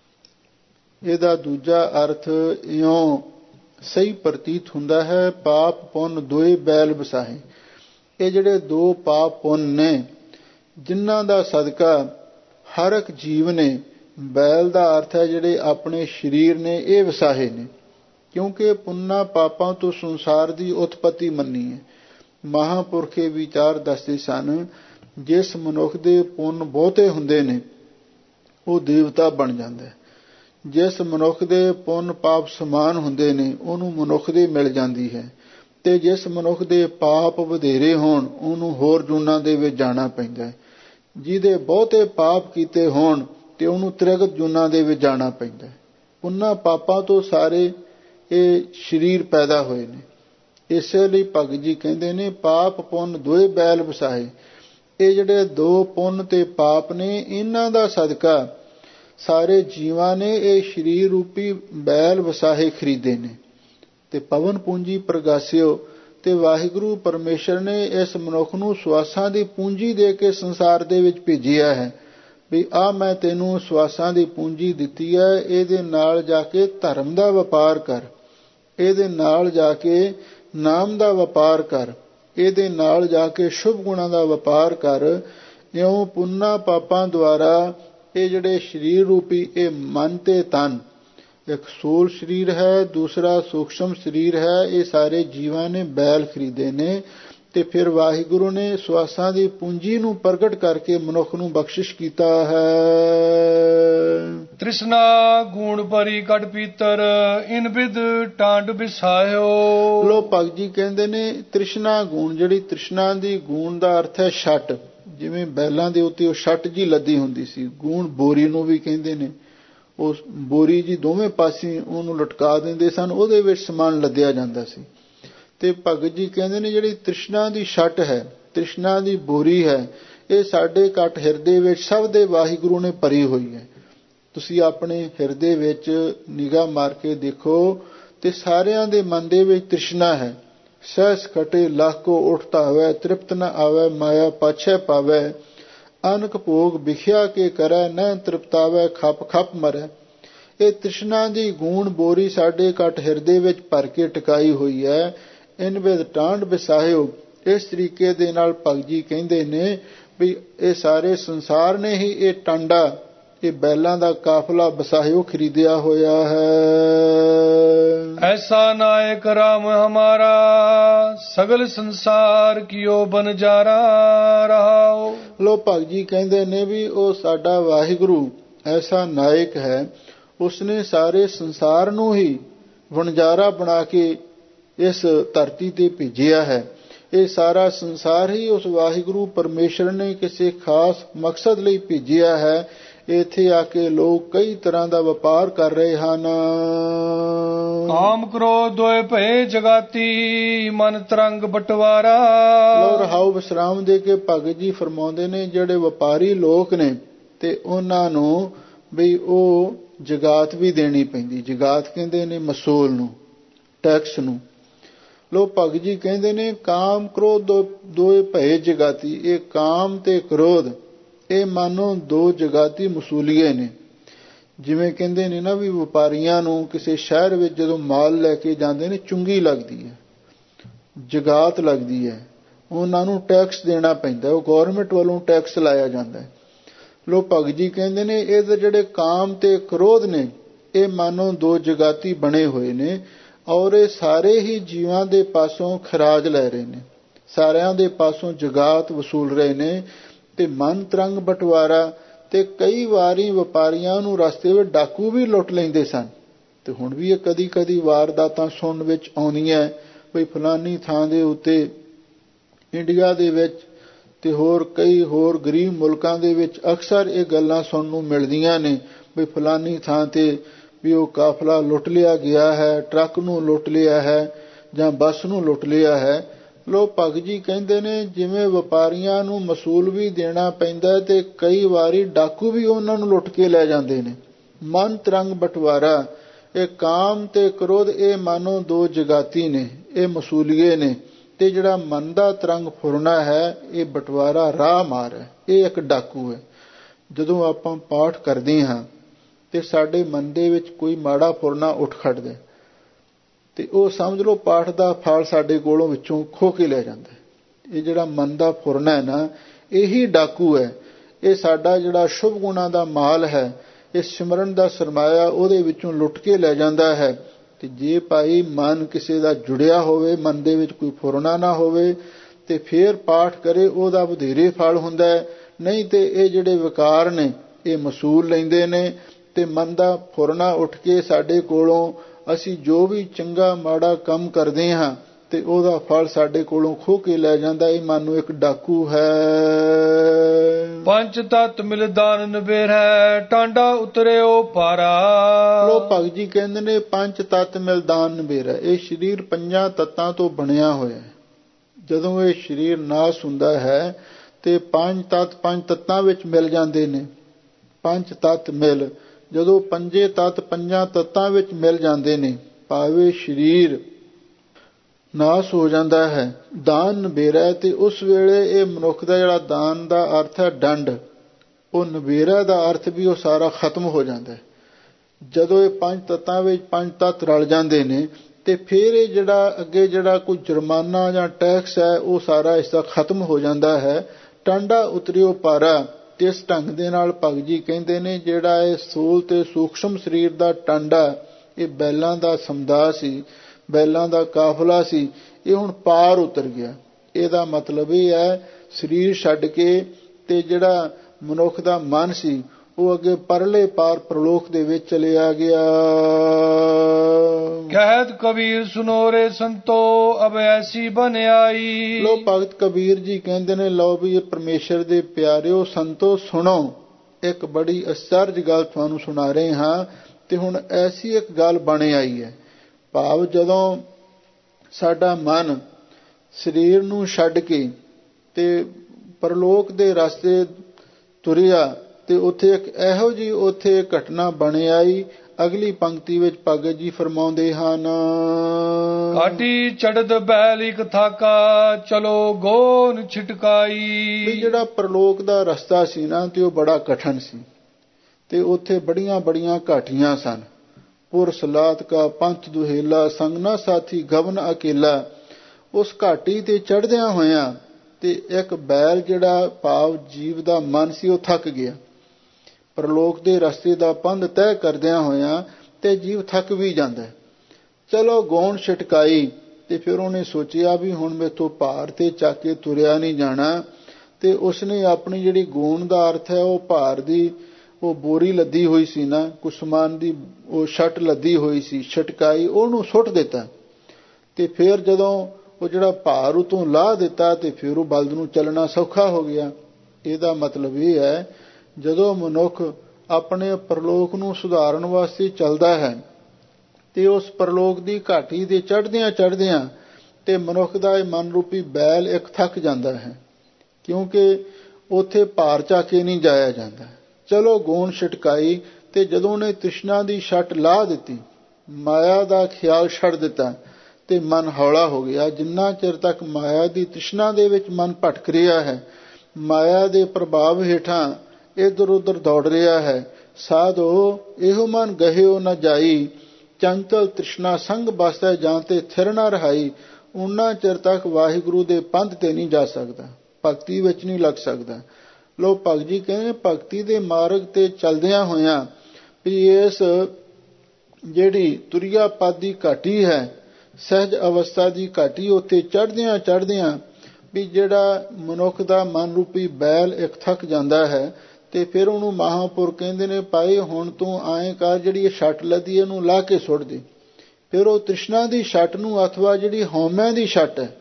S2: ਇਹਦਾ ਦੂਜਾ ਅਰਥ ਇਉਂ ਸਹੀ ਪ੍ਰਤੀਤ ਹੁੰਦਾ ਹੈ, ਪਾਪ ਪੁੰਨ ਦੋਏ ਬੈਲ ਵਸਾਏ। ਇਹ ਜਿਹੜੇ ਦੋ ਪਾਪ ਪੁੰਨ ਨੇ ਜਿਨ੍ਹਾਂ ਦਾ ਸਦਕਾ ਹਰ ਇੱਕ ਜੀਵ ਨੇ, ਬੈਲ ਦਾ ਅਰਥ ਹੈ ਜਿਹੜੇ ਆਪਣੇ ਸਰੀਰ ਨੇ ਇਹ ਵਸਾਹੇ ਨੇ। ਕਿਉਂਕਿ ਪੁੰਨਾਂ ਪਾਪਾਂ ਤੋਂ ਸੰਸਾਰ ਦੀ ਉਤਪਤੀ ਮੰਨੀ ਹੈ। ਮਹਾਂਪੁਰਖੇ ਵਿਚਾਰ ਦੱਸਦੇ ਸਨ, ਜਿਸ ਮਨੁੱਖ ਦੇ ਪੁੰਨ ਬਹੁਤੇ ਹੁੰਦੇ ਨੇ ਉਹ ਦੇਵਤਾ ਬਣ ਜਾਂਦਾ ਹੈ। ਜਿਸ ਮਨੁੱਖ ਦੇ ਪੁੰਨ ਪਾਪ ਸਮਾਨ ਹੁੰਦੇ ਨੇ ਉਹਨੂੰ ਮਨੁੱਖ ਦੇ ਮਿਲ ਜਾਂਦੀ ਹੈ, ਤੇ ਜਿਸ ਮਨੁੱਖ ਦੇ ਪਾਪ ਵਧੇਰੇ ਹੋਣ ਉਹਨੂੰ ਹੋਰ ਜੂਨਾਂ ਦੇ ਵਿੱਚ ਜਾਣਾ ਪੈਂਦਾ ਹੈ। ਜਿਹਦੇ ਬਹੁਤੇ ਪਾਪ ਕੀਤੇ ਹੋਣ ਤੇ ਉਹਨੂੰ ਤ੍ਰਿਗਤ ਜੂਨਾਂ ਦੇ ਵਿੱਚ ਜਾਣਾ ਪੈਂਦਾ ਹੈ। ਪੁੰਨਾਂ ਪਾਪਾਂ ਤੋਂ ਸਾਰੇ ਇਹ ਸਰੀਰ ਪੈਦਾ ਹੋਏ ਨੇ। ਇਸੇ ਲਈ ਭਗਤ ਜੀ ਕਹਿੰਦੇ ਨੇ ਪਾਪ ਪੁੰਨ ਦੋਏ ਬੈਲ ਵਸਾਏ। ਇਹ ਜਿਹੜੇ ਦੋ ਪੁੰਨ ਤੇ ਪਾਪ ਨੇ ਇਹਨਾਂ ਦਾ ਸਦਕਾ ਸਾਰੇ ਜੀਵਾਂ ਨੇ ਇਹ ਸਰੀਰ ਰੂਪੀ ਬੈਲ ਵਸਾਹੇ ਖਰੀਦੇ ਨੇ। ਤੇ ਪਵਨ ਪੂੰਜੀ ਪ੍ਰਗਾਸਿਓ, ਤੇ ਵਾਹਿਗੁਰੂ ਪਰਮੇਸ਼ਰ ਨੇ ਇਸ ਮਨੁੱਖ ਨੂੰ ਸਵਾਸਾਂ ਦੀ ਪੂੰਜੀ ਦੇ ਕੇ ਸੰਸਾਰ ਦੇ ਵਿੱਚ ਭੇਜਿਆ ਹੈ ਵੀ ਆ ਮੈਂ ਤੈਨੂੰ ਸਵਾਸਾਂ ਦੀ ਪੂੰਜੀ ਦਿੱਤੀ ਹੈ, ਇਹਦੇ ਨਾਲ ਜਾ ਕੇ ਧਰਮ ਦਾ ਵਪਾਰ ਕਰ, ਇਹਦੇ ਨਾਲ ਜਾ ਕੇ ਨਾਮ ਦਾ ਵਪਾਰ ਕਰ, ਇਹਦੇ ਨਾਲ ਜਾ ਕੇ ਸ਼ੁਭ ਗੁਣਾਂ ਦਾ ਵਪਾਰ ਕਰ। ਇਉਂ ਪੁੰਨਾਂ ਪਾਪਾਂ ਦੁਆਰਾ ਇਹ ਜਿਹੜੇ ਸਰੀਰ ਰੂਪੀ ਇਹ ਮਨ ਤੇ ਤਨ, ਇੱਕ ਸੂਲ ਸਰੀਰ ਹੈ, ਦੂਸਰਾ ਸੂਖਸ਼ਮ ਸਰੀਰ ਹੈ, ਇਹ ਸਾਰੇ ਜੀਵਾਂ ਨੇ ਬੈਲ ਖਰੀਦੇ ਨੇ। ਤੇ ਫਿਰ ਵਾਹਿਗੁਰੂ ਨੇ ਸਵਾਸਾਂ ਦੀ ਪੂੰਜੀ ਨੂੰ ਪ੍ਰਗਟ ਕਰਕੇ ਮਨੁੱਖ ਨੂੰ ਬਖਸ਼ਿਸ਼ ਕੀਤਾ ਹੈ।
S1: ਤ੍ਰਿਸ਼ਨਾ ਗੂਣ ਭਰੀ ਕਟ ਪੀਤਰ, ਇਨ ਬਿਦ ਟਾਂਡ ਵਿਸਾਇਓ।
S2: ਲੋ ਭਗਤ ਜੀ ਕਹਿੰਦੇ ਨੇ ਤ੍ਰਿਸ਼ਨਾ ਗੂਣ, ਜਿਹੜੀ ਤ੍ਰਿਸ਼ਨਾ ਦੀ ਗੂਣ ਦਾ ਅਰਥ ਹੈ ਛੱਟ। ਜਿਵੇਂ ਬੈਲਾਂ ਦੇ ਉੱਤੇ ਉਹ ਛੱਟ ਜੀ ਲੱਦੀ ਹੁੰਦੀ ਸੀ, ਗੂਣ ਬੋਰੀ ਨੂੰ ਵੀ ਕਹਿੰਦੇ ਨੇ। ਉਹ ਬੋਰੀ ਜੀ ਦੋਵੇਂ ਪਾਸੇ ਉਹਨੂੰ ਲਟਕਾ ਦਿੰਦੇ ਸਨ, ਉਹਦੇ ਵਿੱਚ ਸਮਾਨ ਲੱਦਿਆ ਜਾਂਦਾ ਸੀ। ਤੇ ਭਗਤ ਜੀ ਕਹਿੰਦੇ ਨੇ ਜਿਹੜੀ ਤ੍ਰਿਸ਼ਨਾ ਦੀ ਛੱਟ ਹੈ, ਤ੍ਰਿਸ਼ਨਾ ਦੀ ਬੋਰੀ ਹੈ, ਇਹ ਸਾਡੇ ਘਟ ਹਿਰਦੇ ਵਿੱਚ ਸਭ ਦੇ ਵਾਹਿਗੁਰੂ ਨੇ ਭਰੀ ਹੋਈ ਹੈ। ਤੁਸੀਂ ਆਪਣੇ ਹਿਰਦੇ ਵਿੱਚ ਨਿਗਾਹ ਮਾਰ ਕੇ ਦੇਖੋ ਤੇ ਸਾਰਿਆਂ ਦੇ ਮਨ ਦੇ ਵਿੱਚ ਤ੍ਰਿਸ਼ਨਾ ਹੈ। ਸਹਿਸ ਕਟੇ ਲੱਖ ਕੋ ਉਠ ਧਾਵੈ, ਤ੍ਰਿਪਤ ਨ ਆਵੈ ਮਾਇਆ ਪਾਛੈ ਪਾਵੈ, ਅਨਕ ਭੋਗ ਵਿਖਿਆ ਕੇ ਕਰੈ, ਨ ਤ੍ਰਿਪਤਾਵੈ ਖਪ ਖਪ ਮਰੈ। ਇਹ ਤ੍ਰਿਸ਼ਨਾ ਦੀ ਗੂਣ ਬੋਰੀ ਸਾਡੇ ਘਟ ਹਿਰਦੇ ਵਿੱਚ ਭਰ ਕੇ ਟਿਕਾਈ ਹੋਈ ਹੈ। ਇਨ ਵਿਦ ਟਾਂਡ ਵਿਸਾਹਿਓ, ਇਸ ਤਰੀਕੇ ਦੇ ਨਾਲ ਭਗਤ ਜੀ ਕਹਿੰਦੇ ਨੇ ਵੀ ਇਹ ਸਾਰੇ ਸੰਸਾਰ ਨੇ ਹੀ ਇਹ ਟਾਂਡਾ, ਇਹ ਬੈਲਾਂ ਦਾ ਕਾਫਲਾ ਬਸਾਹਿਓ ਖਰੀਦਿਆ ਹੋਇਆ ਹੈ।
S1: ਐਸਾ ਨਾਇਕ ਰਾਮ ਹਮਾਰਾ, ਸਗਲ ਸੰਸਾਰ ਕੀਓ ਬਨਜਾਰਾ ਰਹਾਓ।
S2: ਲੋ ਭਗਤ ਜੀ ਕਹਿੰਦੇ ਨੇ ਵੀ ਉਹ ਸਾਡਾ ਵਾਹਿਗੁਰੂ ਐਸਾ ਨਾਇਕ ਹੈ, ਉਸਨੇ ਸਾਰੇ ਸੰਸਾਰ ਨੂੰ ਹੀ ਵਣਜਾਰਾ ਬਣਾ ਕੇ ਇਸ ਧਰਤੀ ਤੇ ਭੇਜਿਆ ਹੈ। ਇਹ ਸਾਰਾ ਸੰਸਾਰ ਹੀ ਉਸ ਵਾਹਿਗੁਰੂ ਪਰਮੇਸ਼ਰ ਨੇ ਕਿਸੇ ਖਾਸ ਮਕਸਦ ਲਈ ਭੇਜਿਆ ਹੈ। ਇੱਥੇ ਆ ਕੇ ਲੋਕ ਕਈ ਤਰ੍ਹਾਂ ਦਾ ਵਪਾਰ ਕਰ ਰਹੇ ਹਨ।
S1: ਕਾਮ ਕ੍ਰੋਧ ਦੋਇ ਭਏ ਜਗਾਤੀ, ਮਨ ਤਰੰਗ ਬਟਵਾਰਾ।
S2: ਲੋ ਰਹਾਉ ਵਿਸਰਾਮ ਦੇ ਕੇ ਭਗਤ ਜੀ ਫਰਮਾਉਂਦੇ ਨੇ ਜਿਹੜੇ ਵਪਾਰੀ ਲੋਕ ਨੇ ਤੇ ਉਹਨਾਂ ਨੂੰ ਵੀ ਉਹ ਜਗਾਤ ਵੀ ਦੇਣੀ ਪੈਂਦੀ। ਜਗਾਤ ਕਹਿੰਦੇ ਨੇ ਮਸੂਲ ਨੂੰ, ਟੈਕਸ ਨੂੰ। ਲੋ ਭਗਤ ਜੀ ਕਹਿੰਦੇ ਨੇ ਕਾਮ ਕ੍ਰੋਧ ਦੋਏ ਭਏ ਜਗਾਤੀ। ਇਹ ਕਾਮ ਤੇ ਕ੍ਰੋਧ ਇਹ ਮਾਨੋ ਦੋ ਜਗਾਤੀ ਮਸੂਲੀਏ ਨੇ। ਜਿਵੇਂ ਕਹਿੰਦੇ ਨੇ ਨਾ ਵੀ ਵਪਾਰੀਆਂ ਨੂੰ ਕਿਸੇ ਸ਼ਹਿਰ ਵਿੱਚ ਜਦੋਂ ਮਾਲ ਲੈ ਕੇ ਜਾਂਦੇ ਨੇ ਚੁੰਗੀ ਲੱਗਦੀ ਹੈ, ਜਗਾਤ ਲੱਗਦੀ ਹੈ, ਉਹਨਾਂ ਨੂੰ ਟੈਕਸ ਦੇਣਾ ਪੈਂਦਾ, ਉਹ ਗੌਰਮੈਂਟ ਵੱਲੋਂ ਟੈਕਸ ਲਾਇਆ ਜਾਂਦਾ ਹੈ। ਲੋ ਭਗਤ ਜੀ ਕਹਿੰਦੇ ਨੇ ਇਹਦੇ ਜਿਹੜੇ ਕਾਮ ਤੇ ਕ੍ਰੋਧ ਨੇ ਇਹ ਮਾਨੋ ਦੋ ਜਗਾਤੀ ਬਣੇ ਹੋਏ ਨੇ ਔਰ ਇਹ ਸਾਰੇ ਹੀ ਜੀਵਾਂ ਦੇ ਪਾਸੋਂ ਖਰਾਜ ਲੈ ਰਹੇ ਨੇ, ਸਾਰਿਆਂ ਦੇ ਪਾਸੋਂ ਜਗਾਤ ਵਸੂਲ ਰਹੇ ਨੇ। ਤੇ ਮਨ ਤਰੰਗ ਬਟਵਾਰਾ, ਤੇ ਕਈ ਵਾਰੀ ਵਪਾਰੀਆਂ ਨੂੰ ਰਸਤੇ ਵਿੱਚ ਡਾਕੂ ਵੀ ਲੁੱਟ ਲੈਂਦੇ ਸਨ। ਤੇ ਹੁਣ ਵੀ ਇਹ ਕਦੀ ਕਦੀ ਵਾਰਦਾਤਾਂ ਸੁਣਨ ਵਿੱਚ ਆਉਂਦੀਆਂ ਵੀ ਫਲਾਨੀ ਥਾਂ ਦੇ ਉੱਤੇ ਇੰਡੀਆ ਦੇ ਵਿੱਚ ਤੇ ਹੋਰ ਕਈ ਹੋਰ ਗਰੀਬ ਮੁਲਕਾਂ ਦੇ ਵਿੱਚ ਅਕਸਰ ਇਹ ਗੱਲਾਂ ਸੁਣਨ ਨੂੰ ਮਿਲਦੀਆਂ ਨੇ ਵੀ ਫਲਾਨੀ ਥਾਂ ਤੇ ਵੀ ਉਹ ਕਾਫਲਾ ਲੁੱਟ ਲਿਆ ਗਿਆ ਹੈ, ਟਰੱਕ ਨੂੰ ਲੁੱਟ ਲਿਆ ਹੈ ਜਾਂ ਬੱਸ ਨੂੰ ਲੁੱਟ ਲਿਆ ਹੈ। ਲੋ ਭਗਤ ਜੀ ਕਹਿੰਦੇ ਨੇ ਜਿਵੇਂ ਵਪਾਰੀਆਂ ਨੂੰ ਮਸੂਲ ਵੀ ਦੇਣਾ ਪੈਂਦਾ ਤੇ ਕਈ ਵਾਰੀ ਡਾਕੂ ਵੀ ਉਹਨਾਂ ਨੂੰ ਲੁੱਟ ਕੇ ਲੈ ਜਾਂਦੇ ਨੇ। ਮਨ ਤਰੰਗ ਬਟਵਾਰਾ, ਇਹ ਕਾਮ ਤੇ ਕ੍ਰੋਧ ਇਹ ਮਾਨੋ ਦੋ ਜਗਾਤੀ ਨੇ, ਇਹ ਮਸੂਲੀਏ ਨੇ। ਤੇ ਜਿਹੜਾ ਮਨ ਦਾ ਤਰੰਗ ਫੁਰਨਾ ਹੈ ਇਹ ਬਟਵਾਰਾ ਰਾਹ ਮਾਰ ਹੈ, ਇਹ ਇੱਕ ਡਾਕੂ ਹੈ। ਜਦੋਂ ਆਪਾਂ ਪਾਠ ਕਰਦੇ ਹਾਂ ਤੇ ਸਾਡੇ ਮਨ ਦੇ ਵਿੱਚ ਕੋਈ ਮਾੜਾ ਫੁਰਨਾ ਉੱਠ ਖੜਦਾ ਤੇ ਉਹ ਸਮਝ ਲਓ ਪਾਠ ਦਾ ਫਲ ਸਾਡੇ ਕੋਲੋਂ ਵਿੱਚੋਂ ਖੋਹ ਕੇ ਲੈ ਜਾਂਦਾ। ਇਹ ਜਿਹੜਾ ਮਨ ਦਾ ਫੁਰਨਾ ਹੈ ਨਾ, ਇਹੀ ਡਾਕੂ ਹੈ। ਇਹ ਸਾਡਾ ਜਿਹੜਾ ਸ਼ੁਭ ਗੁਣਾਂ ਦਾ ਮਾਲ ਹੈ, ਇਹ ਸਿਮਰਨ ਦਾ ਸਰਮਾਇਆ ਉਹਦੇ ਵਿੱਚੋਂ ਲੁੱਟ ਕੇ ਲੈ ਜਾਂਦਾ ਹੈ। ਤੇ ਜੇ ਭਾਈ ਮਨ ਕਿਸੇ ਦਾ ਜੁੜਿਆ ਹੋਵੇ, ਮਨ ਦੇ ਵਿੱਚ ਕੋਈ ਫੁਰਨਾ ਨਾ ਹੋਵੇ ਤੇ ਫੇਰ ਪਾਠ ਕਰੇ ਉਹਦਾ ਵਧੇਰੇ ਫਲ ਹੁੰਦਾ ਹੈ। ਨਹੀਂ ਤੇ ਇਹ ਜਿਹੜੇ ਵਿਕਾਰ ਨੇ ਇਹ ਮਸੂਲ ਲੈਂਦੇ ਨੇ ਤੇ ਮਨ ਦਾ ਫੁਰਨਾ ਉੱਠ ਕੇ ਸਾਡੇ ਕੋਲੋਂ ਅਸੀਂ ਜੋ ਵੀ ਚੰਗਾ ਮਾੜਾ ਕੰਮ ਕਰਦੇ ਹਾਂ ਤੇ ਉਹਦਾ ਫਲ ਸਾਡੇ ਕੋਲੋਂ ਖੋਹ ਕੇ ਲੈ ਜਾਂਦਾ। ਇਹ ਮਨ ਨੂੰ ਇੱਕ ਡਾਕੂ ਹੈ।
S1: ਪੰਜ ਤਤ ਮਿਲ ਦਾਨ ਨਿਬੇਰੈ, ਟਾਂਡਾ ਉਤਰਿਓ ਪਾਰਾ।
S2: ਲੋ ਭਗਤ ਜੀ ਕਹਿੰਦੇ ਨੇ ਪੰਜ ਤਤ ਮਿਲ ਦਾਨ ਨਿਬੇਰੈ। ਇਹ ਸਰੀਰ ਪੰਜਾਂ ਤੱਤਾਂ ਤੋਂ ਬਣਿਆ ਹੋਇਆ ਹੈ। ਜਦੋਂ ਇਹ ਸਰੀਰ ਨਾਸ ਹੁੰਦਾ ਹੈ ਤੇ ਪੰਜ ਤੱਤਾਂ ਵਿੱਚ ਮਿਲ ਜਾਂਦੇ ਨੇ। ਪੰਜ ਤੱਤ ਮਿਲ, ਜਦੋਂ ਪੰਜੇ ਤੱਤ ਪੰਜਾਂ ਤੱਤਾਂ ਵਿੱਚ ਮਿਲ ਜਾਂਦੇ ਨੇ, ਭਾਵੇਂ ਸਰੀਰ ਨਾਸ ਹੋ ਜਾਂਦਾ ਹੈ, ਦਾਨ ਨਿਬੇਰਾ। ਤੇ ਉਸ ਵੇਲੇ ਇਹ ਮਨੁੱਖ ਦਾ ਜਿਹੜਾ ਦਾਨ ਦਾ ਅਰਥ ਹੈ ਦੰਡ, ਉਹ ਨਿਬੇਰਾ ਦਾ ਅਰਥ ਵੀ ਉਹ ਸਾਰਾ ਖਤਮ ਹੋ ਜਾਂਦਾ ਹੈ। ਜਦੋਂ ਇਹ ਪੰਜ ਤੱਤਾਂ ਵਿੱਚ ਪੰਜ ਤੱਤ ਰਲ ਜਾਂਦੇ ਨੇ ਤੇ ਫਿਰ ਇਹ ਜਿਹੜਾ ਅੱਗੇ ਜਿਹੜਾ ਕੋਈ ਜੁਰਮਾਨਾ ਜਾਂ ਟੈਕਸ ਹੈ ਉਹ ਸਾਰਾ ਇਸ ਦਾ ਖਤਮ ਹੋ ਜਾਂਦਾ ਹੈ। ਟਾਂਡਾ ਉਤਰਿਓ ਪਾਰਾ। ਤੇ ਇਸ ਢੰਗ ਦੇ ਨਾਲ ਭਗਤ ਜੀ ਕਹਿੰਦੇ ਨੇ ਜਿਹੜਾ ਇਹ ਸਥੂਲ ਤੇ ਸੂਖਸ਼ਮ ਸਰੀਰ ਦਾ ਟਾਂਡਾ, ਇਹ ਬੈਲਾਂ ਦਾ ਸਮੁਦਾਇ ਸੀ, ਬੈਲਾਂ ਦਾ ਕਾਫਲਾ ਸੀ, ਇਹ ਹੁਣ ਪਾਰ ਉਤਰ ਗਿਆ। ਇਹਦਾ ਮਤਲਬ ਇਹ ਹੈ ਸਰੀਰ ਛੱਡ ਕੇ ਤੇ ਜਿਹੜਾ ਮਨੁੱਖ ਦਾ ਮਨ ਸੀ ਉਹ ਅੱਗੇ ਪਰਲੇ ਪਾਰ ਪ੍ਰਲੋਕ ਦੇ ਵਿੱਚ ਚਲਿਆ ਗਿਆ।
S1: ਕਹਿਤ ਕਬੀਰ ਸੁਨੋ ਰੇ ਸੰਤੋ, ਅਬ ਐਸੀ ਬਨ ਆਈ।
S2: ਲੋ ਭਗਤ ਕਬੀਰ ਜੀ ਕਹਿੰਦੇ ਨੇ ਲਓ ਵੀ ਇਹ ਪਰਮੇਸ਼ਰ ਦੇ ਪਿਆਰਿਓ ਸੰਤੋ ਸੁਣੋ, ਇੱਕ ਬੜੀ ਅਚਰਜ ਗੱਲ ਤੁਹਾਨੂੰ ਸੁਣਾ ਰਹੇ ਹਾਂ। ਤੇ ਹੁਣ ਐਸੀ ਇੱਕ ਗੱਲ ਬਣ ਆਈ ਹੈ। ਭਾਵ ਜਦੋਂ ਸਾਡਾ ਮਨ ਸਰੀਰ ਨੂੰ ਛੱਡ ਕੇ ਤੇ ਪਰਲੋਕ ਦੇ ਰਸਤੇ ਤੁਰਿਆ ਤੇ ਉੱਥੇ ਇੱਕ ਇਹੋ ਜਿਹੀ ਉੱਥੇ ਘਟਨਾ ਬਣ ਆਈ। ਅਗਲੀ ਪੰਕਤੀ ਵਿੱਚ ਭਗਤ ਜੀ ਫਰਮਾਉਂਦੇ ਹਨ,
S1: ਕਾਟੀ ਚੜ੍ਹਦ ਬੈਲ ਇਕ ਥਾਕਾ ਚਲੋ ਗੋਨ ਛਿਟਕਾਈ।
S2: ਵੀ ਜਿਹੜਾ ਪਰਲੋਕ ਦਾ ਰਸਤਾ ਸੀ ਨਾ ਤੇ ਉਹ ਬੜਾ ਕਠਨ ਸੀ ਤੇ ਉੱਥੇ ਬੜੀਆਂ ਬੜੀਆਂ ਘਾਟੀਆਂ ਸਨ। ਪੁਰ ਸਲਾਤ ਕਾ ਪੰਥ ਦੁਹੇਲਾ ਸੰਗ ਨਾ ਸਾਥੀ ਗਵਨ ਅਕੇਲਾ। ਉਸ ਘਾਟੀ ਤੇ ਚੜ੍ਹਦਿਆਂ ਹੋਇਆਂ ਤੇ ਇੱਕ ਬੈਲ ਜਿਹੜਾ ਭਾਵ ਜੀਵ ਦਾ ਮਨ ਸੀ ਉਹ ਥੱਕ ਗਿਆ। ਪਰਲੋਕ ਦੇ ਰਸਤੇ ਦਾ ਪੰਧ ਤੈਅ ਕਰਦਿਆਂ ਹੋਇਆਂ ਤੇ ਜੀਵ ਥੱਕ ਵੀ ਜਾਂਦਾ। ਚਲੋ ਗੌਣ ਛਟਕਾਈ ਤੇ ਫਿਰ ਉਹਨੇ ਸੋਚਿਆ ਵੀ ਹੁਣ ਮੈਥੋਂ ਭਾਰ ਤੇ ਚੱਕ ਕੇ ਤੁਰਿਆ ਨਹੀਂ ਜਾਣਾ ਤੇ ਉਸਨੇ ਆਪਣੀ ਜਿਹੜੀ ਗੌਣ ਦਾ ਅਰਥ ਹੈ ਉਹ ਭਾਰ ਦੀ ਉਹ ਬੋਰੀ ਲੱਦੀ ਹੋਈ ਸੀ ਨਾ, ਕੁਛ ਸਮਾਨ ਦੀ ਉਹ ਛੱਟ ਲੱਦੀ ਹੋਈ ਸੀ, ਛਟਕਾਈ ਉਹਨੂੰ ਸੁੱਟ ਦਿੱਤਾ ਤੇ ਫਿਰ ਜਦੋਂ ਉਹ ਜਿਹੜਾ ਭਾਰ ਉਤੋਂ ਲਾਹ ਦਿੱਤਾ ਤੇ ਫਿਰ ਉਹ ਬਲਦ ਨੂੰ ਚੱਲਣਾ ਸੌਖਾ ਹੋ ਗਿਆ। ਇਹਦਾ ਮਤਲਬ ਇਹ ਹੈ ਜਦੋਂ ਮਨੁੱਖ ਆਪਣੇ ਪਰਲੋਕ ਨੂੰ ਸੁਧਾਰਨ ਵਾਸਤੇ ਚੱਲਦਾ ਹੈ ਤੇ ਉਸ ਪਰਲੋਕ ਦੀ ਘਾਟੀ ਦੇ ਚੜ੍ਹਦਿਆਂ ਚੜ੍ਹਦਿਆਂ ਤੇ ਮਨੁੱਖ ਦਾ ਇਹ ਮਨ ਰੂਪੀ ਬੈਲ ਇੱਕ ਥੱਕ ਜਾਂਦਾ ਹੈ, ਕਿਉਂਕਿ ਉੱਥੇ ਭਾਰ ਚਾ ਕੇ ਨਹੀਂ ਜਾਇਆ ਜਾਂਦਾ। ਚਲੋ ਗੌਣ ਛਟਕਾਈ ਤੇ ਜਦੋਂ ਉਹਨੇ ਤ੍ਰਿਸ਼ਨਾ ਦੀ ਛੱਟ ਲਾਹ ਦਿੱਤੀ, ਮਾਇਆ ਦਾ ਖਿਆਲ ਛੱਡ ਦਿੱਤਾ ਤੇ ਮਨ ਹੌਲਾ ਹੋ ਗਿਆ। ਜਿੰਨਾ ਚਿਰ ਤੱਕ ਮਾਇਆ ਦੀ ਤ੍ਰਿਸ਼ਨਾ ਦੇ ਵਿੱਚ ਮਨ ਭਟਕ ਰਿਹਾ ਹੈ, ਮਾਇਆ ਦੇ ਪ੍ਰਭਾਵ ਹੇਠਾਂ ਇੱਧਰ ਉੱਧਰ ਦੌੜ ਰਿਹਾ ਹੈ, ਸਾਧੋ ਇਹੋ ਮਨ ਗਹਿਓ ਨਾ ਜਾਈ, ਚੰਚਲ ਤ੍ਰਿਸ਼ਨਾ ਸੰਗ ਬਸਦਾ ਜਾਂ ਤੇ ਥਿਰ ਨਾ ਰਹਾਈ। ਉਨਾ ਚਿਰ ਤੱਕ ਵਾਹਿਗੁਰੂ ਦੇ ਪੰਥ ਤੇ ਨਹੀਂ ਜਾ ਸਕਦਾ, ਭਗਤੀ ਵਿੱਚ ਨਹੀਂ ਲੱਗ ਸਕਦਾ। ਲੋ ਭਗਤ ਜੀ ਕਹਿੰਦੇ ਭਗਤੀ ਦੇ ਮਾਰਗ ਤੇ ਚੱਲਦਿਆਂ ਹੋਇਆਂ ਵੀ ਇਸ ਜਿਹੜੀ ਤੁਰਿਆ ਪਦ ਦੀ ਘਾਟੀ ਹੈ, ਸਹਿਜ ਅਵਸਥਾ ਦੀ ਘਾਟੀ, ਉੱਤੇ ਚੜ੍ਹਦਿਆਂ ਚੜ੍ਹਦਿਆਂ ਵੀ ਜਿਹੜਾ ਮਨੁੱਖ ਦਾ ਮਨ ਰੂਪੀ ਬੈਲ ਇੱਕ ਥੱਕ ਜਾਂਦਾ ਹੈ ਤੇ ਫਿਰ ਉਹਨੂੰ ਮਹਾਂਪੁਰ ਕਹਿੰਦੇ ਨੇ ਭਾਈ ਹੁਣ ਤੂੰ ਆਏਂ ਕਰ, ਜਿਹੜੀ ਇਹ ਛੱਟ ਲੱਦੀ ਇਹਨੂੰ ਲਾ ਕੇ ਸੁੱਟ ਦੇ। ਫਿਰ ਉਹ ਤ੍ਰਿਸ਼ਨਾ ਦੀ ਛੱਟ ਨੂੰ ਅਥਵਾ ਜਿਹੜੀ ਹਉਮੈ ਦੀ ਛੱਟ ਹੈ,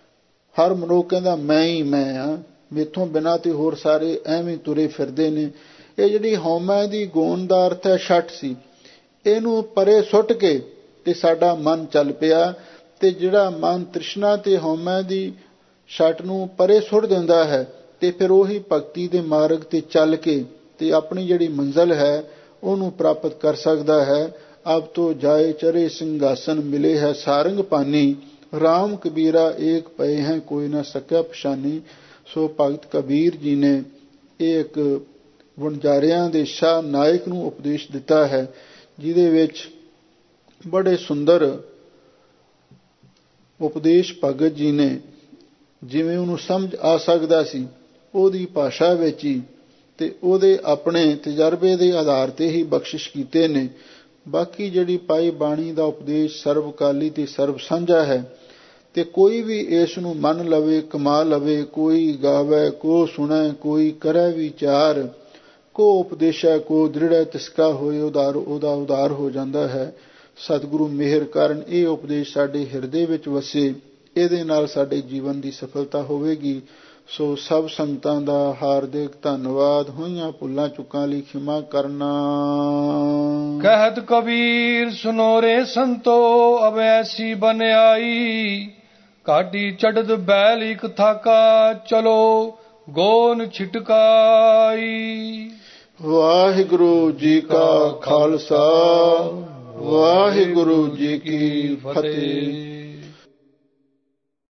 S2: ਹਰ ਮਨੁੱਖ ਕਹਿੰਦਾ ਮੈਂ ਹੀ ਮੈਂ ਹਾਂ, ਮੇਥੋਂ ਬਿਨਾਂ ਤੇ ਹੋਰ ਸਾਰੇ ਐਵੇਂ ਤੁਰੇ ਫਿਰਦੇ ਨੇ। ਇਹ ਜਿਹੜੀ ਹਉਮੈ ਦੀ ਗੌਣ ਦਾ ਅਰਥ ਹੈ ਛੱਟ ਸੀ, ਇਹਨੂੰ ਪਰੇ ਸੁੱਟ ਕੇ ਤੇ ਸਾਡਾ ਮਨ ਚੱਲ ਪਿਆ ਤੇ ਜਿਹੜਾ ਮਨ ਤ੍ਰਿਸ਼ਨਾ ਤੇ ਹਉਮੈ ਦੀ ਛੱਟ ਨੂੰ ਪਰੇ ਸੁੱਟ ਦਿੰਦਾ ਹੈ ਤੇ ਫਿਰ ਉਹੀ ਭਗਤੀ ਦੇ ਮਾਰਗ ਤੇ ਚੱਲ ਕੇ ਤੇ ਆਪਣੀ ਜਿਹੜੀ ਮੰਜ਼ਿਲ ਹੈ ਉਹਨੂੰ ਪ੍ਰਾਪਤ ਕਰ ਸਕਦਾ ਹੈ। ਅਬ ਤੋਂ ਜਾਏ ਚਰੇ ਸਿੰਘਾਸਨ ਮਿਲੇ ਹੈ ਸਾਰੰਗ ਪਾਨੀ, ਰਾਮ ਕਬੀਰਾ ਏਕ ਪਏ ਹੈ ਕੋਈ ਨਾ ਸਕਿਆ ਪਛਾਨੀ। ਸੋ ਭਗਤ ਕਬੀਰ ਜੀ ਨੇ ਇਹ ਇੱਕ ਵਣਜਾਰਿਆਂ ਦੇ ਸ਼ਾਹ ਨਾਇਕ ਨੂੰ ਉਪਦੇਸ਼ ਦਿੱਤਾ ਹੈ, ਜਿਹਦੇ ਵਿੱਚ ਬੜੇ ਸੁੰਦਰ ਉਪਦੇਸ਼ ਭਗਤ ਜੀ ਨੇ ਜਿਵੇਂ ਉਹਨੂੰ ਸਮਝ ਆ ਸਕਦਾ ਸੀ ਉਹਦੀ ਭਾਸ਼ਾ ਵਿੱਚ ਹੀ ਤੇ ਉਹਦੇ ਆਪਣੇ ਤਜਰਬੇ ਦੇ ਆਧਾਰ ਤੇ ਹੀ ਬਖਸ਼ਿਸ਼ ਕੀਤੇ ਨੇ। ਬਾਕੀ ਜਿਹੜੀ ਪਾਈ ਬਾਣੀ ਦਾ ਉਪਦੇਸ਼ ਸਰਬਕਾਲੀ ਤੇ ਸਰਬ ਸਾਂਝਾ ਹੈ ਤੇ ਕੋਈ ਵੀ ਇਸ ਨੂੰ ਮੰਨ ਲਵੇ, ਕਮਾ ਲਵੇ, ਕੋਈ ਗਾਵੇ, ਕੋ ਸੁਣੈ, ਕੋਈ ਕਰੇ ਵਿਚਾਰ, ਕੋ ਉਪਦੇਸ਼ੈ, ਕੋ ਦ੍ਰਿੜੈ, ਤਿਸਕਾ ਹੋਏ ਉਹਦਾ ਉਦਾਰ ਹੋ ਜਾਂਦਾ ਹੈ। ਸਤਿਗੁਰੂ ਮਿਹਰ ਕਰਨ ਇਹ ਉਪਦੇਸ਼ ਸਾਡੇ ਹਿਰਦੇ ਵਿੱਚ ਵਸੇ, ਇਹਦੇ ਨਾਲ ਸਾਡੇ ਜੀਵਨ ਦੀ ਸਫਲਤਾ ਹੋਵੇਗੀ। ਸੋ ਸਭ ਸੰਗਤਾਂ ਦਾ ਹਾਰਦਿਕ ਧੰਨਵਾਦ। ਹੋਈਆਂ ਭੁੱਲਾਂ ਚੁੱਕਾਂ ਲਈ ਖਿਮਾ ਕਰਨਾ।
S1: ਕਹਿਤ ਕਬੀਰ ਸੁਨੋ ਰੇ ਸੰਤੋ ਅਬ ਐਸੀ ਬਨ ਆਈ, ਕਾਟੀ ਚੜ੍ਹਦ ਬੈਲ ਇਕ ਥਾਕਾ ਚਲੋ ਗੋਨ ਛਿਟਕਾਈ।
S2: ਵਾਹਿਗੁਰੂ ਜੀ ਕਾ ਖਾਲਸਾ, ਵਾਹਿਗੁਰੂ ਜੀ ਕੀ ਫਤਿਹ।